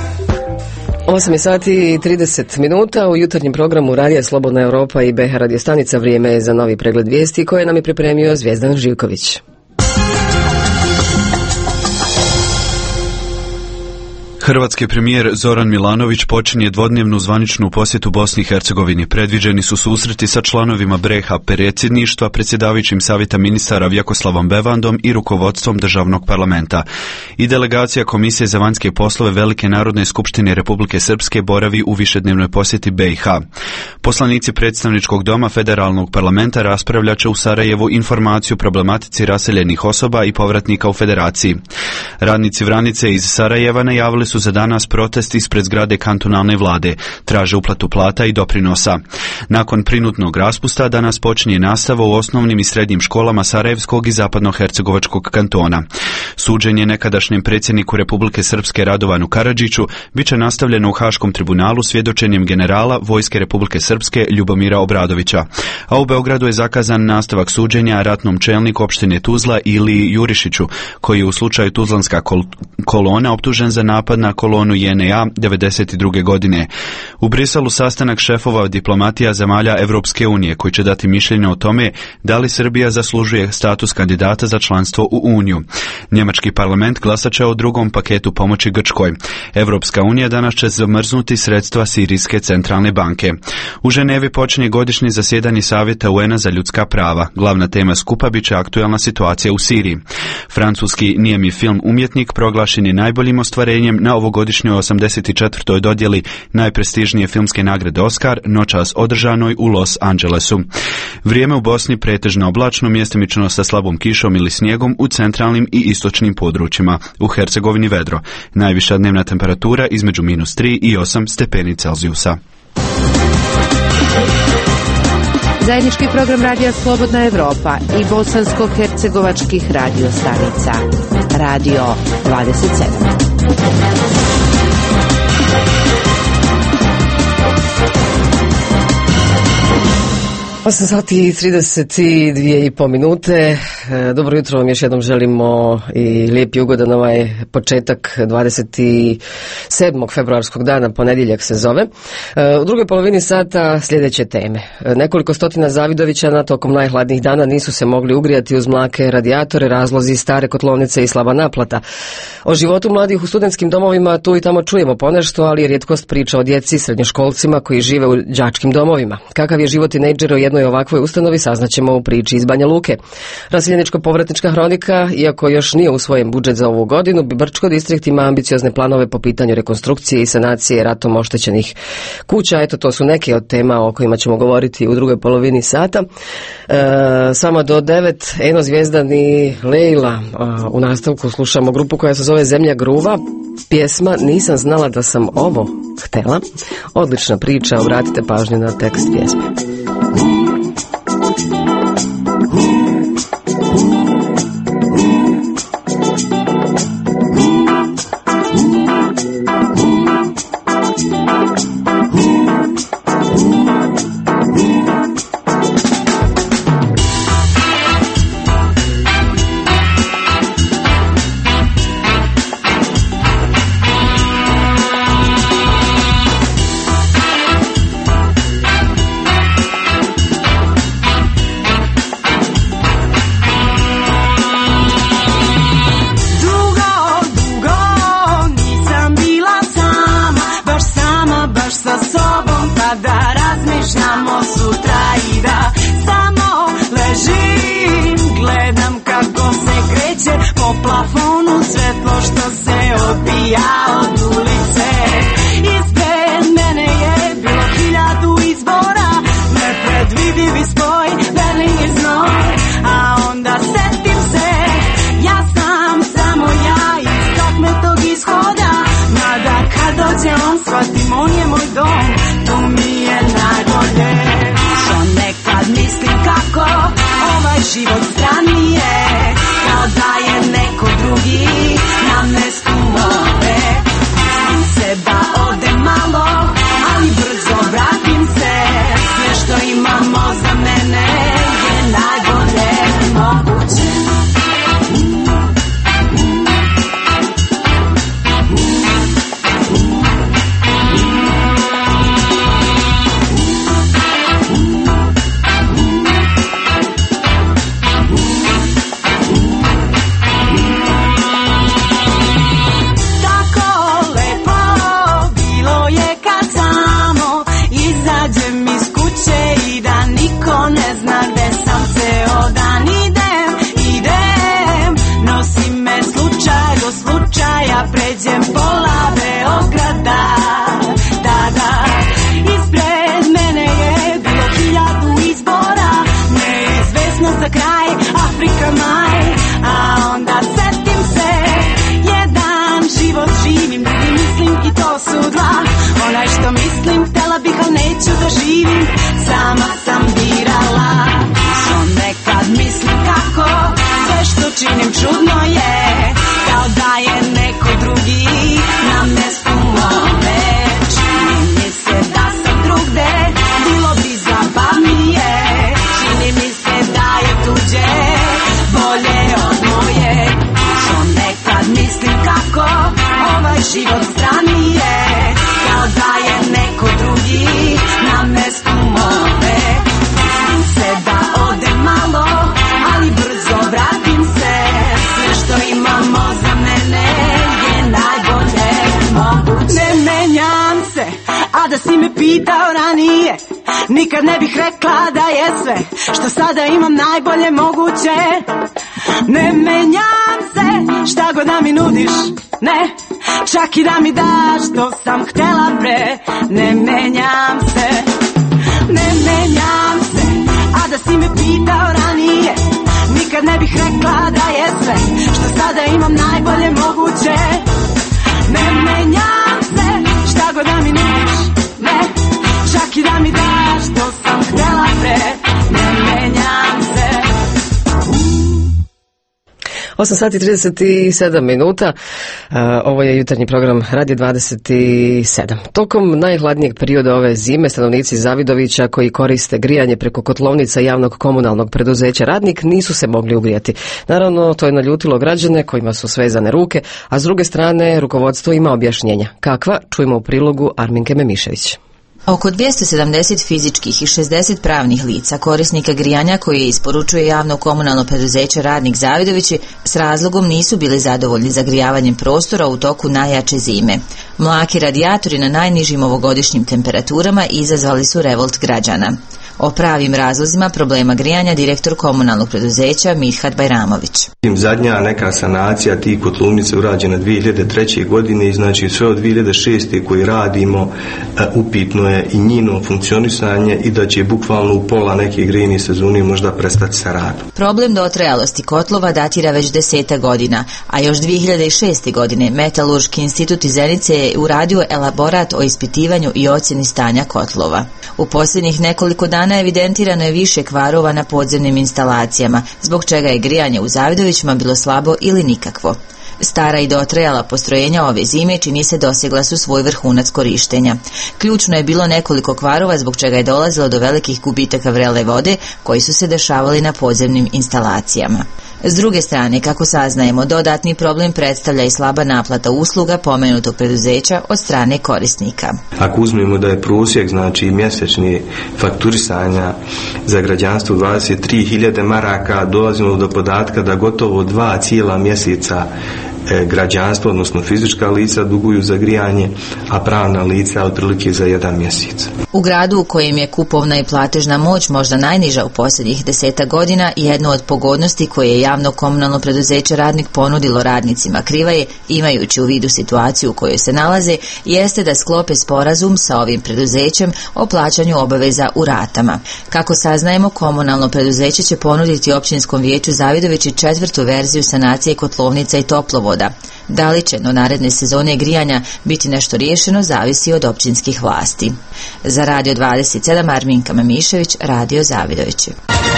8 sati i 30 minuta u jutarnjem programu Radija Slobodna Evropa i BH Radio stanica. Vrijeme je za novi pregled vijesti koje nam je pripremio Zvijezdan Živković. Hrvatski premijer Zoran Milanović počinje dvodnevnu zvaničnu posjetu Bosni i Hercegovini. Predviđeni su susreti sa članovima BiH predsjedništva, predsjedavajućim savjeta ministara Vjakoslavom Bevandom i rukovodstvom državnog parlamenta. I delegacija Komisije za vanjske poslove Velike narodne skupštine Republike Srpske boravi u višednevnoj posjeti BiH. Poslanici predstavničkog doma federalnog parlamenta raspravljat će u Sarajevu informaciju o problematici raseljenih osoba i povratnika u federaciji. Radnici Vranice iz Sarajeva najavili su za danas protest ispred zgrade kantonalne vlade, traže uplatu plata i doprinosa. Nakon prinudnog raspusta danas počinje nastava u osnovnim i srednjim školama Sarajevskog i zapadnohercegovačkog kantona. Suđenje nekadašnjem predsjedniku Republike Srpske Radovanu Karadžiću bit će nastavljeno u Haškom tribunalu svjedočenjem generala Vojske Republike Srpske Ljubomira Obradovića. A u Beogradu je zakazan nastavak suđenja ratnom čelniku opštine Tuzla Iliji Jurišiću, koji je u slučaju Tuzlanska kolona optužen za napad na kolonu JNA 1992. godine. U Briselu sastanak šefova diplomatija zemalja Evropske unije koji će dati mišljenje o tome da li Srbija zaslužuje status kandidata za članstvo u Uniju. Njemački parlament glasat će o drugom paketu pomoći Grčkoj. Evropska unija danas će zamrznuti sredstva Sirijske centralne banke. U Ženevi počinje godišnje zasjedanje Savjeta UN-a za ljudska prava. Glavna tema skupa bit će aktualna situacija u Siriji. Francuski nijemi film Umjetnik proglašen je najboljim ostvarenjem na ovogodišnjoj 84. dodjeli najprestižnije filmske nagrade Oscar, noćas održanoj u Los Angelesu. Vrijeme u Bosni pretežno oblačno, mjestimično sa slabom kišom ili snijegom u centralnim i istočnim područjima. U Hercegovini vedro. Najviša dnevna temperatura između -3 i 8 stepeni Celzijusa. Zajednički program Radija Slobodna Evropa i bosansko-hercegovačkih radio stanica. Radio 27. 8 sati i 32,5 minute. Dobro jutro vam još jednom želimo i lijep i ugodan ovaj početak 27. februarskog dana, ponedjeljak se zove. U drugoj polovini sata sljedeće teme. Nekoliko stotina Zavidovićana tokom najhladnijih dana nisu se mogli ugrijati uz mlake radijatore, razlozi stare kotlovnice i slaba naplata. O životu mladih u studentskim domovima tu i tamo čujemo ponešto, ali je rijetkost priča o djeci i srednjoškolcima koji žive u đačkim domovima. Kakav je život tinejdžera u jednoj ovakvoj ustanovi saznaćemo u priči iz Banja Luke. Raseljeničko-povratnička hronika, iako još nije usvojen budžet za ovu godinu, Brčko distrikt ima ambiciozne planove po pitanju rekonstrukcije i sanacije ratom oštećenih kuća. Eto, to su neke od tema o kojima ćemo govoriti u drugoj polovini sata. Samo do 9, Eno Zvijezdan i Lejla. U nastavku slušamo grupu koja se zove Zemlja gruva. Pjesma Nisam znala da sam ovo htela. Odlična priča, obratite pažnju na tekst pjesme. su dva. Onaj što mislim, htjela bih, al neću da živim. Sama sam birala. Što nekad mislim kako sve što činim čudno je, kao da je neko drugi na mjestu mome. Čini mi se da sam drugde, bilo bi zabavnije. Čini mi se da je tuđe bolje od moje. Što nekad mislim kako ovaj život stranije, kao da je neko drugi na mjestu mome. Mislim se da odem malo, ali brzo vratim se. Sve što imamo za mene je najbolje moguće. Ne menjam se, a da si me pitao ranije, nikad ne bih rekla da je sve što sada imam najbolje moguće. Ne menjam se, šta god da mi nudiš, ne, čak i da mi daš što sam htjela bre. Ne menjam se, ne menjam se, a da si me pitao ranije, nikad ne bih rekla da je sve što sada imam najbolje moguće. Ne menjam se, šta god da mi nudiš, ne, čak i da mi daš što sam htjela bre. Ne menjam se. 8 sati 37 minuta, ovo je jutarnji program Radio 27. Tokom najhladnijeg perioda ove zime stanovnici Zavidovića koji koriste grijanje preko kotlovnica javnog komunalnog preduzeća Radnik nisu se mogli ugrijati. Naravno, to je naljutilo građane kojima su svezane ruke, a s druge strane rukovodstvo ima objašnjenja. Kakva? Čujemo u prilogu Arminke Memišević. Oko 270 fizičkih i 60 pravnih lica korisnika grijanja koje isporučuje javno komunalno preduzeće Radnik Zavidovići s razlogom nisu bili zadovoljni zagrijavanjem prostora u toku najjače zime. Mlaki radijatori na najnižim ovogodišnjim temperaturama izazvali su revolt građana. O pravim razlozima problema grijanja direktor komunalnog preduzeća Mithat Bajramović. Zadnja neka sanacija tih kotlovnica urađena 2003. godine i znači sve od 2006. koji radimo upitno je i njino funkcionisanje i da će bukvalno u pola neke grijne sezone možda prestati sa radom. Problem dotrajalosti kotlova datira već 10 godina, a još 2006. godine Metalurški institut iz Zenice je uradio elaborat o ispitivanju i ocjeni stanja kotlova. U posljednjih nekoliko dana evidentirano je više kvarova na podzemnim instalacijama, zbog čega je grijanje u Zavidovićima bilo slabo ili nikakvo. Stara i dotrajala postrojenja ove zime čini se dosegla su svoj vrhunac korištenja. Ključno je bilo nekoliko kvarova zbog čega je dolazilo do velikih gubitaka vrele vode koji su se dešavali na podzemnim instalacijama. S druge strane, kako saznajemo, dodatni problem predstavlja i slaba naplata usluga pomenutog preduzeća od strane korisnika. Ako uzmemo da je prosjek, znači mjesečni fakturisanja za građanstvo 23.000 maraka, dolazimo do podatka da gotovo 2 cijela mjeseca građanstvo, odnosno fizička lica duguju za grijanje, a pravna lica otprilike za 1 mjesec. U gradu u kojem je kupovna i platežna moć možda najniža u posljednjih 10 godina, jedno od pogodnosti koje je javno komunalno preduzeće Radnik ponudilo radnicima Krivaje, imajući u vidu situaciju u kojoj se nalaze, jeste da sklope sporazum sa ovim preduzećem o plaćanju obaveza u ratama. Kako saznajemo, komunalno preduzeće će ponuditi općinskom vijeću Zavidovići 4. verziju sanacije kotlovnica i toplovoda. Da li će do naredne sezone grijanja biti nešto riješeno zavisi od općinskih vlasti. Za Radio 27 Arminka Memišević, Radio Zavidovići.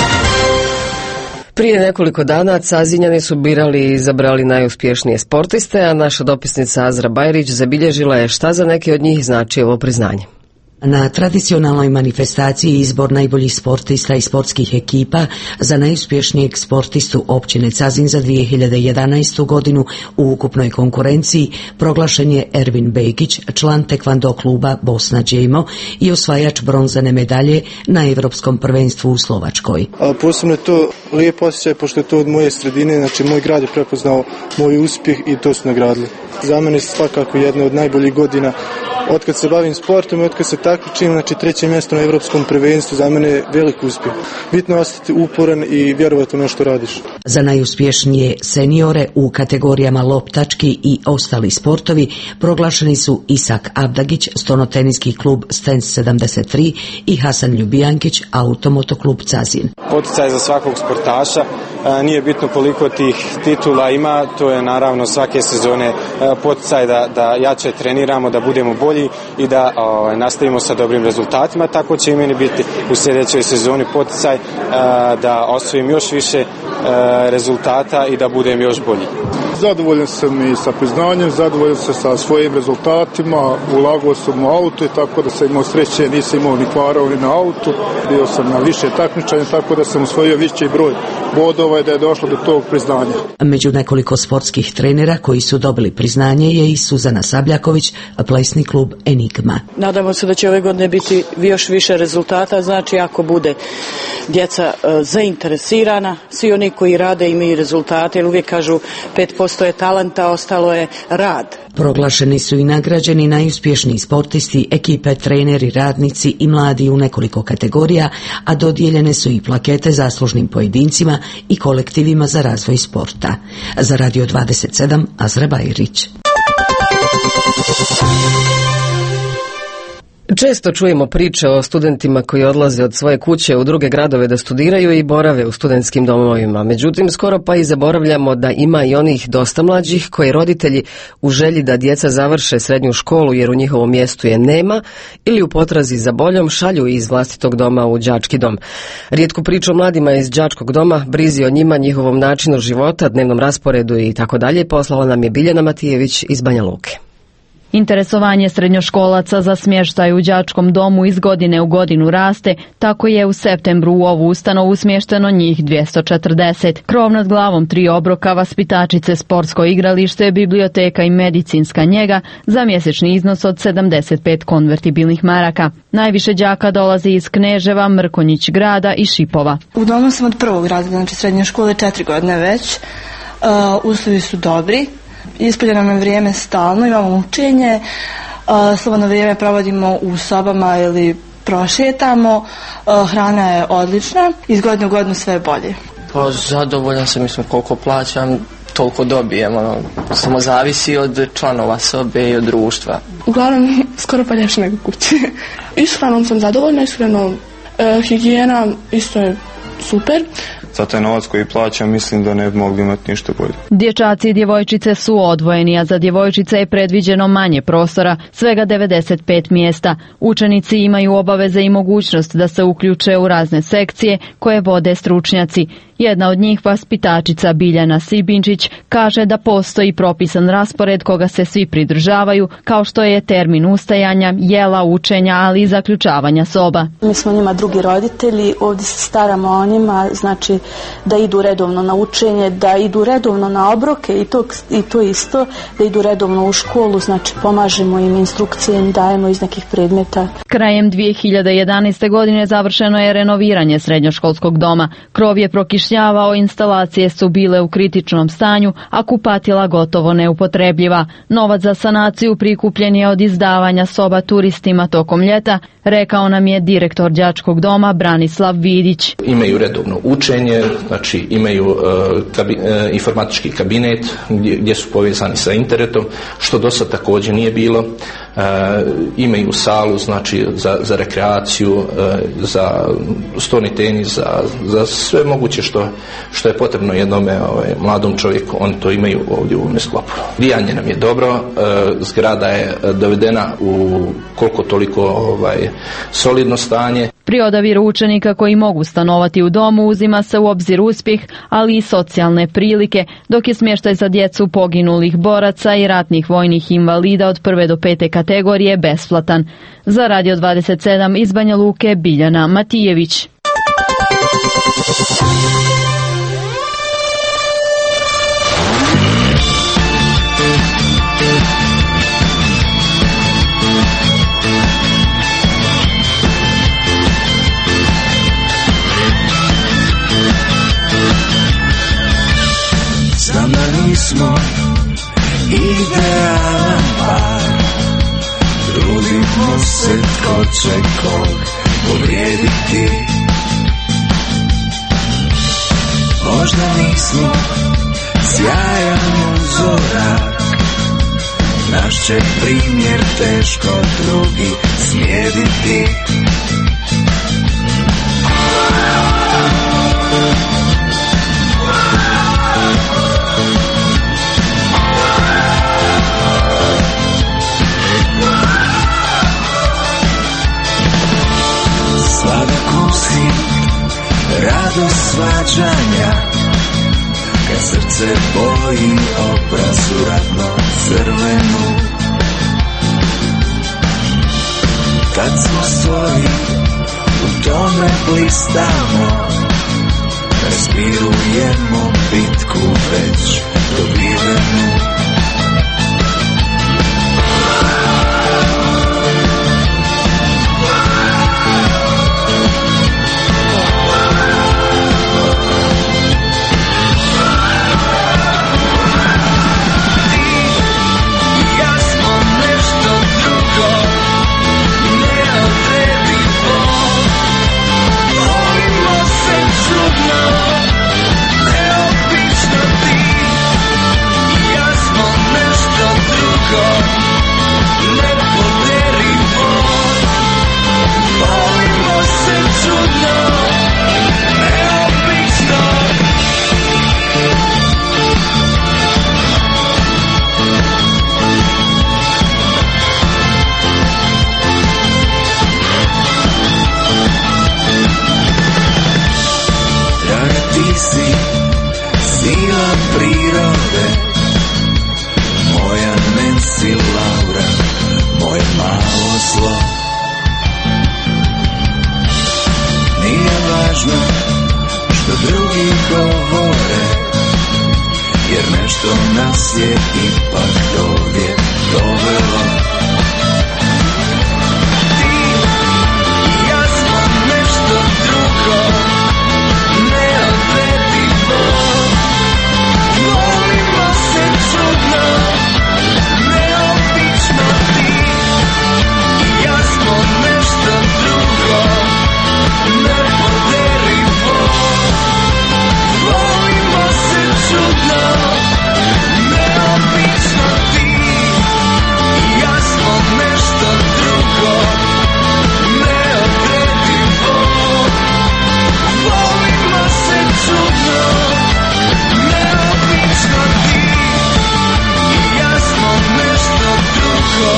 Prije nekoliko dana Cazinjani su birali i izabrali najuspješnije sportiste, a naša dopisnica Azra Bajrić zabilježila je šta za neke od njih znači ovo priznanje. Na tradicionalnoj manifestaciji izbor najboljih sportista i sportskih ekipa za najuspješnijeg sportistu općine Cazin za 2011. godinu u ukupnoj konkurenciji proglašen je Ervin Begić, član tekvando kluba Bosna Đejmo i osvajač bronzane medalje na Evropskom prvenstvu u Slovačkoj. Posebno je to lijep osjećaj pošto je to od moje sredine, znači moj grad je prepoznao moj uspjeh i to su nagradili. Za mene je svakako jedna od najboljih godina Otkad se bavim sportom i otkad se takmičim, znači 3. mjesto na evropskom prvenstvu za mene je velik uspjeh. Bitno je ostati uporan i vjerovati u ono što radiš. Za najuspješnije seniore u kategorijama loptački i ostali sportovi proglašeni su Isak Abdagić, stonoteniski klub Stens 73 i Hasan Ljubijankić, automotoklub Cazin. Poticaj za svakog sportaša, nije bitno koliko tih titula ima, to je naravno svake sezone poticaj da jače treniramo, da budemo bolji i da nastavimo sa dobrim rezultatima, tako će i meni biti u sljedećoj sezoni poticaj da osvojim još više rezultata i da budem još bolji. Zadovoljan sam i sa priznanjem, zadovoljan sam sa svojim rezultatima, ulagao sam u auto i tako da sam imao sreće, nisam imao ni kvarova ni na autu, bio sam na više takmičanja, tako da sam osvojio viši broj bodova i da je došlo do tog priznanja. Među nekoliko sportskih trenera koji su dobili priznanje je i Suzana Sabljaković, plesni klub Enigma. Nadamo se da će ove godine biti još više rezultata, znači ako bude djeca zainteresirana, svi oni koji rade imaju rezultate, jer uvijek kažu 5% je talenta, ostalo je rad. Proglašeni su i nagrađeni najuspješniji sportisti, ekipe, treneri, radnici i mladi u nekoliko kategorija, a dodijeljene su i plakete zaslužnim pojedincima i kolektivima za razvoj sporta. Za Radio 27, Azra Bajrić. Često čujemo priče o studentima koji odlaze od svoje kuće u druge gradove da studiraju i borave u studentskim domovima. Međutim, skoro pa i zaboravljamo da ima i onih dosta mlađih koji roditelji u želji da djeca završe srednju školu jer u njihovom mjestu je nema ili u potrazi za boljom šalju iz vlastitog doma u đački dom. Rijetku priču o mladima iz đačkog doma, brizi o njima, njihovom načinu života, dnevnom rasporedu i tako dalje poslala nam je Biljana Matijević iz Banja Luke. Interesovanje srednjoškolaca za smještaj u đačkom domu iz godine u godinu raste, tako je u septembru u ovu ustanovu smješteno njih 240. Krov nad glavom, 3 obroka, vaspitačice, sportsko igralište, biblioteka i medicinska njega za mjesečni iznos od 75 konvertibilnih maraka. Najviše đaka dolazi iz Kneževa, Mrkonjić grada i Šipova. U domu sam od prvog razreda, znači srednje škole, 4 godine već. Uslovi su dobri. Ispoljeno nam je vrijeme stalno, imamo učenje, slobodno vrijeme provodimo u sobama ili prošetamo, hrana je odlična, iz godine u godinu sve je bolje. Pa zadovoljan sam, mislim koliko plaćam, toliko dobijem, samo zavisi od članova sobe i od društva. Uglavnom skoro pa ljepše nego kući. Ishranom sam zadovoljna, iskreno, higijena isto je super. Za taj novac koji plaćam mislim da ne bi mogli imati ništa bolje. Dječaci i djevojčice su odvojeni, a za djevojčice je predviđeno manje prostora, svega 95 mjesta. Učenici imaju obaveze i mogućnost da se uključe u razne sekcije koje vode stručnjaci. Jedna od njih, vaspitačica Biljana Sibinčić, kaže da postoji propisan raspored koga se svi pridržavaju, kao što je termin ustajanja, jela, učenja, ali i zaključavanja soba. Mi smo njima drugi roditelji, ovdje se staramo o njima, znači da idu redovno na učenje, da idu redovno na obroke i to isto, da idu redovno u školu, znači pomažemo im, instrukcije im dajemo iz nekih predmeta. Krajem 2011. godine završeno je renoviranje srednjoškolskog doma. Krov je prokišnjavao, instalacije su bile u kritičnom stanju, a kupatila gotovo neupotrebljiva. Novac za sanaciju prikupljen je od izdavanja soba turistima tokom ljeta, rekao nam je direktor đačkog doma Branislav Vidić. Imaju redovno učenje, znači imaju informatički kabinet gdje su povezani sa internetom, što do sad također nije bilo. Imaju salu, znači za rekreaciju, za stolni tenis, za sve moguće što je potrebno jednome mladom čovjeku, oni to imaju ovdje u ovome sklopu. Grijanje nam je dobro, zgrada je dovedena u koliko toliko solidno stanje. Pri odabiru učenika koji mogu stanovati u domu uzima se u obzir uspjeh, ali i socijalne prilike, dok je smještaj za djecu poginulih boraca i ratnih vojnih invalida od 1. do 5. kategorije besplatan. Za Radio 27 iz Banja Luke, Biljana Matijević. Znam da nismo idealan par, trudit Pitamo se tko će kog povrijediti. Možda nismo sjajan uzorak, naš će primjer teško drugi slijediti. Sladokusi, radost svađanja, kad srce boji obrazu radno crvenu. Kad smo svoji, u tome blistamo, raspirujemo bitku već dobivenu. Sila prirode, moja Nancy Laura, moje malo zlo. Nije važno što drugi govore, jer nešto nas je ipak dovdje dovelo. Ti i ja smo nešto drugo, neodredivo. Volimo se čudno, neobično. Ti i ja smo nešto drugo, nepoderivo. Volimo se čudno, neobično. Ti i ja smo nešto drugo, neodredivo. Volimo se čudno, neobično. Ti i ja smo nešto drugo,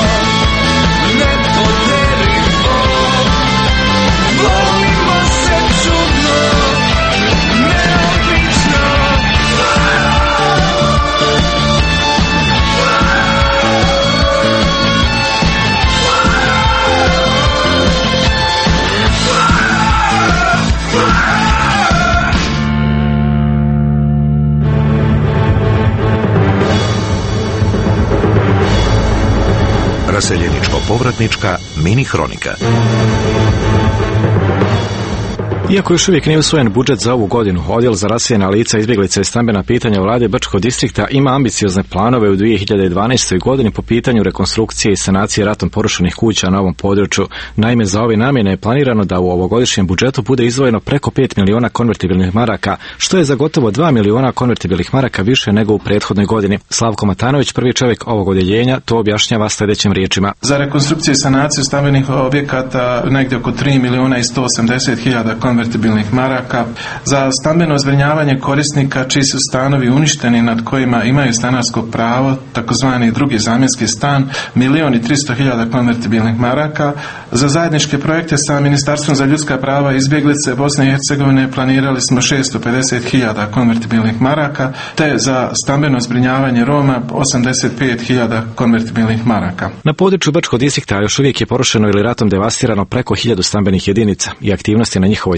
nepoderivo. Volimo se čudno, neobično. Raseljeničko-povratnička mini hronika. Iako još uvijek nije usvojen budžet za ovu godinu, Odjel za raseljena lica, izbjeglice i stambena pitanja vlade Brčkog distrikta ima ambiciozne planove u 2012. godini po pitanju rekonstrukcije i sanacije ratom porušenih kuća na ovom području. Naime, za ove namjene je planirano da u ovogodišnjem budžetu bude izdvojeno preko 5 miliona konvertibilnih maraka, što je za gotovo 2 miliona konvertibilnih maraka više nego u prethodnoj godini. Slavko Matanović, prvi čovjek ovog odjeljenja, to objašnjava sljedećim riječima. Za rekonstrukciju i sanaciju stambenih objekata negdje oko 3 miliona i 180 hiljada konvertibilnih maraka, za stambeno zbrinjavanje korisnika čiji su stanovi uništeni nad kojima imaju stanarsko pravo, takozvani drugi zamjenski stan, 1.300.000 konvertibilnih maraka. Za zajedničke projekte sa Ministarstvom za ljudska prava i izbjeglice Bosne i Hercegovine planirali smo 650.000 konvertibilnih maraka, te za stambeno zbrinjavanje Roma 85.000 konvertibilnih maraka. Na području Brčkog distrikta još uvijek je porušeno ili ratom devastirano preko 1000 stambenih jedinica i aktivnosti na njihovoj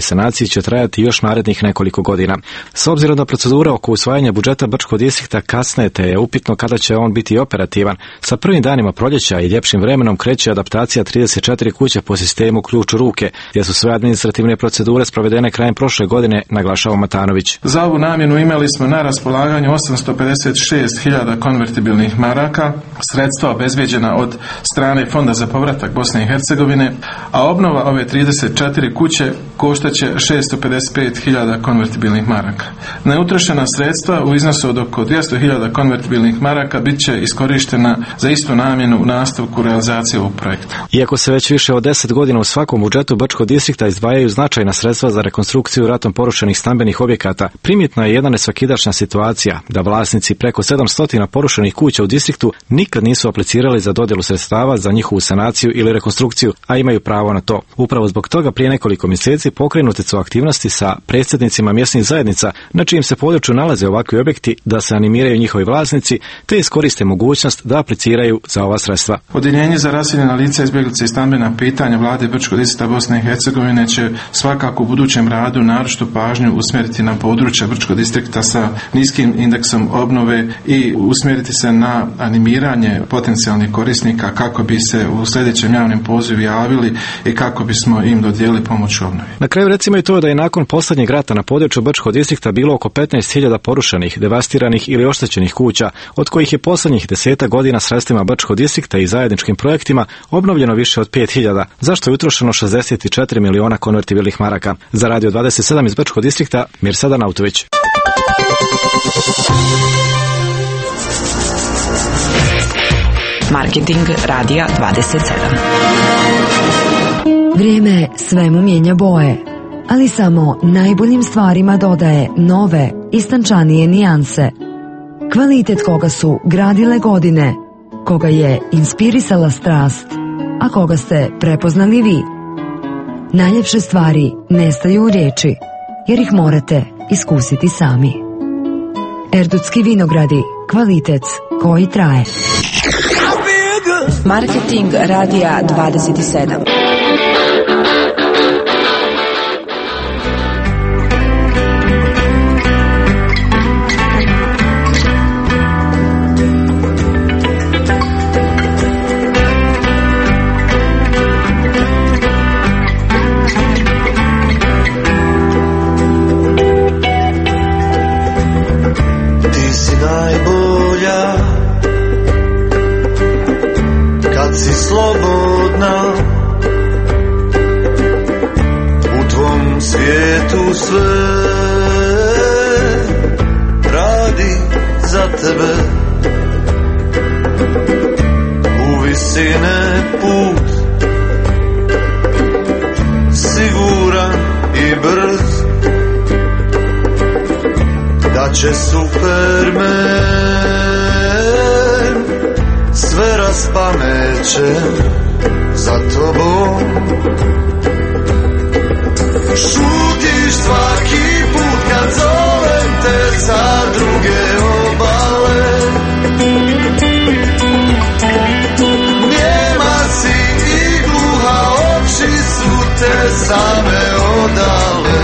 sanaciji će trajati još narednih nekoliko godina. S obzirom da procedura oko usvajanja budžeta Brčkog distrikta kasne, te je upitno kada će on biti operativan, sa prvim danima proljeća i ljepšim vremenom kreće adaptacija 34 kuće po sistemu ključ u ruke, gdje su sve administrativne procedure sprovedene krajem prošle godine, naglašava Matanović. Za ovu namjenu imali smo na raspolaganju 856.000 konvertibilnih maraka, sredstva obezvijeđena od strane Fonda za povratak Bosne i Hercegovine, a obnova ove 34 kuće koštaće 655.000 konvertibilnih maraka. Neutrošena sredstva u iznosu od oko 200.000 konvertibilnih maraka bit će iskorištena za istu namjenu u nastavku realizacije ovog projekta. Iako se već više od 10 godina u svakom budžetu Brčkog distrikta izdvajaju značajna sredstva za rekonstrukciju ratom porušenih stambenih objekata, primjetna je jedna nesvakidašnja situacija da vlasnici preko 700 porušenih kuća u distriktu nikad nisu aplicirali za dodjelu sredstava za njihovu sanaciju ili rekonstrukciju, a imaju pravo na to. Upravo zbog toga prije nekoliko mjeseci pokrenute su aktivnosti sa predsjednicima mjesnih zajednica na čijim se području nalaze ovakvi objekti da se animiraju njihovi vlasnici te iskoriste mogućnost da apliciraju za ova sredstva. Odjeljenje za raseljena lica, izbjeglice i stambena pitanja Vlade Brčkog distrikta Bosne i Hercegovine će svakako u budućem radu naročitu pažnju usmjeriti na područje Brčkog distrikta sa niskim indeksom obnove i usmjeriti se na animiranje potencijalnih korisnika kako bi se u sljedećem javnim pozivu javili i kako bismo im dodijelili pomoć u obnovi. Na kraju recimo i to da je nakon posljednjeg rata na području Brčkog distrikta bilo oko 15.000 porušenih, devastiranih ili oštećenih kuća, od kojih je posljednjih 10 godina sredstvima Brčkog distrikta i zajedničkim projektima obnovljeno više od 5.000, zašto je utrošeno 64 miliona konvertibilnih maraka. Za Radio 27 iz Brčkog distrikta, Mirsada Nautović. Marketing Radija 27. Vrijeme svemu mijenja boje, ali samo najboljim stvarima dodaje nove, istančanije nijanse. Kvalitet koga su gradile godine, koga je inspirisala strast, a koga ste prepoznali vi. Najljepše stvari nestaju u riječi, jer ih morate iskusiti sami. Erdutski vinogradi, kvalitet koji traje. Marketing Radija 27. Slobodna u tvom svijetu, sve radi za tebe, u visine put siguran i brz, da će Superman sve raspameće za tobom. Šutiš svaki put kad zovem te sa druge obale, njema si i gluha, oči su te same odale.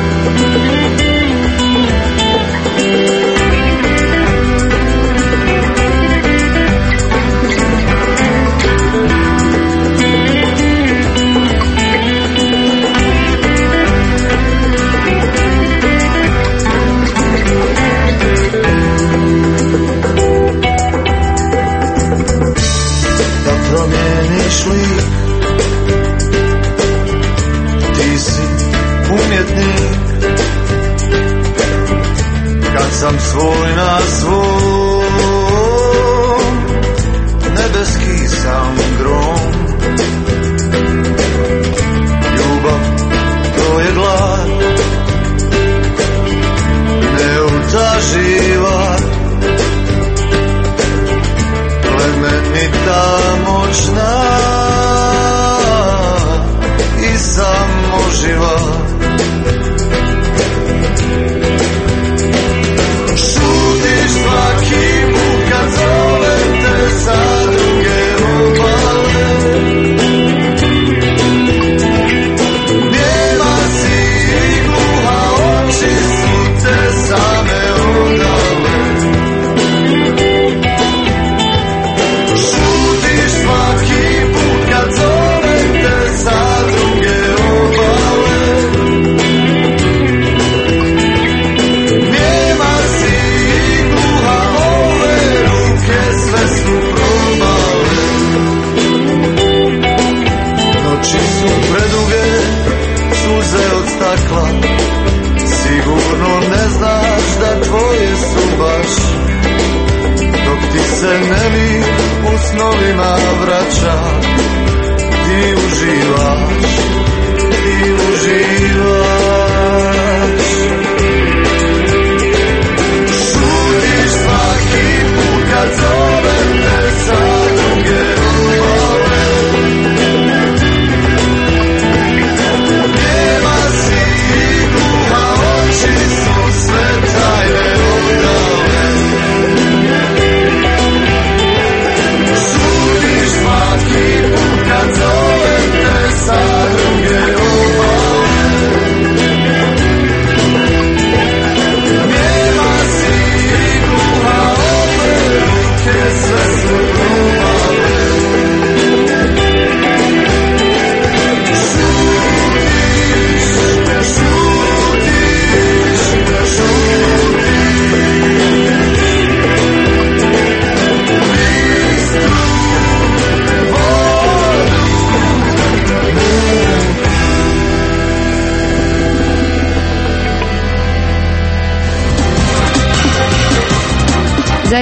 Ti si umjetnik, kad sam svoj na svom, nebeski sam grom. Ljubav, to je glad, neutaživa, plemenita, moćna i samoživa. Šutiš svaki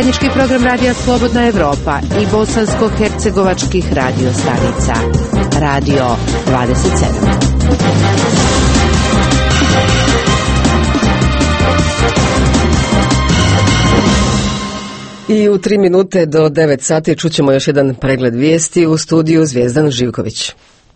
zajednički program radija Slobodna Evropa i bosansko-hercegovačkih radio stanica. Radio 27. I u 3 minute do 9 sati čućemo još jedan pregled vijesti u studiju Zvijezdan Živković.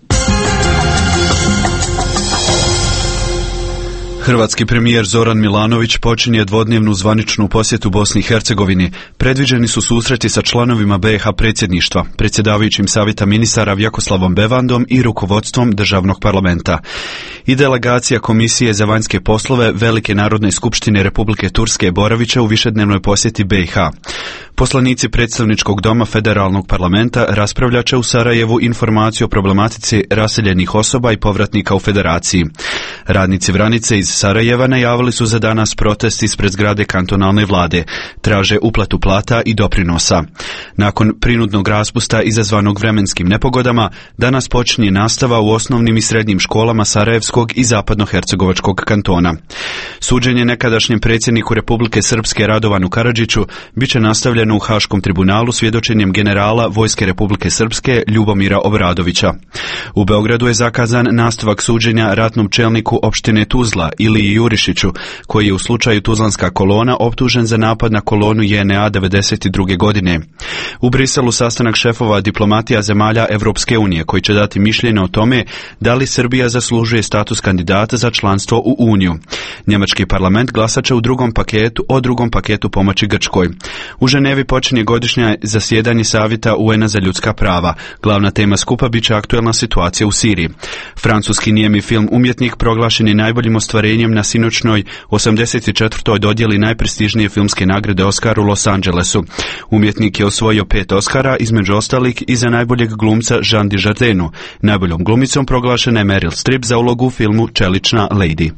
Hrvatski premijer Zoran Milanović počinje dvodnevnu zvaničnu posjetu Bosni i Hercegovini. Predviđeni su susreti sa članovima BiH predsjedništva, predsjedavajućim savjeta ministara Vjakoslavom Bevandom i rukovodstvom državnog parlamenta. I delegacija Komisije za vanjske poslove Velike narodne skupštine Republike Turske boravit će u višednevnoj posjeti BiH. Poslanici predstavničkog doma federalnog parlamenta raspravljat će u Sarajevu informaciju o problematici raseljenih osoba i povratnika u federaciji. Radnici Vranice iz Sarajeva najavili su za danas protest ispred zgrade kantonalne vlade. Traže uplatu plata i doprinosa. Nakon prinudnog raspusta izazvanog vremenskim nepogodama, danas počinje nastava u osnovnim i srednjim školama Sarajevskog i zapadnohercegovačkog kantona. Suđenje nekadašnjem predsjedniku Republike Srpske Radovanu Karadžiću bit će nastavljeno u Haškom tribunalu svjedočenjem generala Vojske Republike Srpske Ljubomira Obradovića. U Beogradu je zakazan nastavak suđenja ratnom čelniku opštine Tuzla Iliji Jurišiću, koji je u slučaju Tuzlanska kolona optužen za napad na kolonu JNA 1992. godine. U Briselu sastanak šefova diplomatija zemalja Evropske unije, koji će dati mišljenje o tome da li Srbija zaslužuje status kandidata za članstvo u Uniju. Njemački parlament glasat će o drugom paketu pomoći Grčkoj. U Ženevi počinje godišnje zasjedanje Savjeta UN-a za ljudska prava. Glavna tema skupa bit će aktuelna situacija u Siriji. Francuski nijemi film Umjetnik proglašen je najboljim ostvarenjem na sinoćnoj 84. dodjeli najprestižnije filmske nagrade Oscar u Los Angelesu. Umjetnik je osvojio 5 Oscara, između ostalih i za najboljeg glumca Jean Dujardinu. Najboljom glumicom proglašena je Meryl Streep za ulogu u filmu Čelična lady.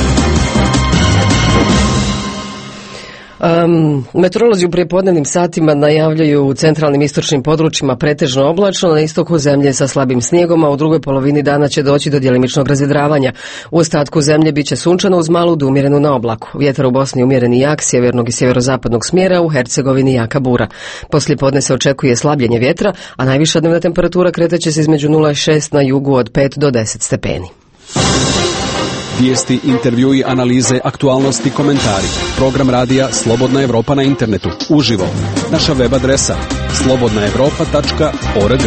Meteorolozi u prijepodnevnim satima najavljaju u centralnim istočnim područjima pretežno oblačno, na istoku zemlje sa slabim snijegom, a u drugoj polovini dana će doći do djelimičnog razvedravanja. U ostatku zemlje bit će sunčano uz malu do umjerenu na oblaku. Vjetar u Bosni umjereni jak, sjevernog i sjeverozapadnog smjera, u Hercegovini jaka bura. Poslije podne se očekuje slabljenje vjetra, a najviša dnevna temperatura kretat se između 0 i 6 na jugu od 5 do 10 stepeni. Vijesti, intervjui, analize, aktualnosti, komentari. Program radija Slobodna Evropa na internetu. Uživo. Naša web adresa slobodnaevropa.org.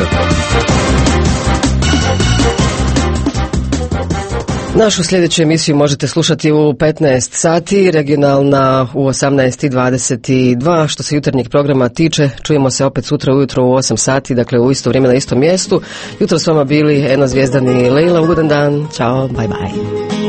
Našu sljedeću emisiju možete slušati u 15 sati, regionalna u 18:22. Što se jutarnjeg programa tiče, čujemo se opet sutra ujutro u 8 sati, dakle u isto vrijeme na istom mjestu. Jutro s vama bili Eno, Zvijezdan i Lejla. Ugodan dan, čao, bye bye.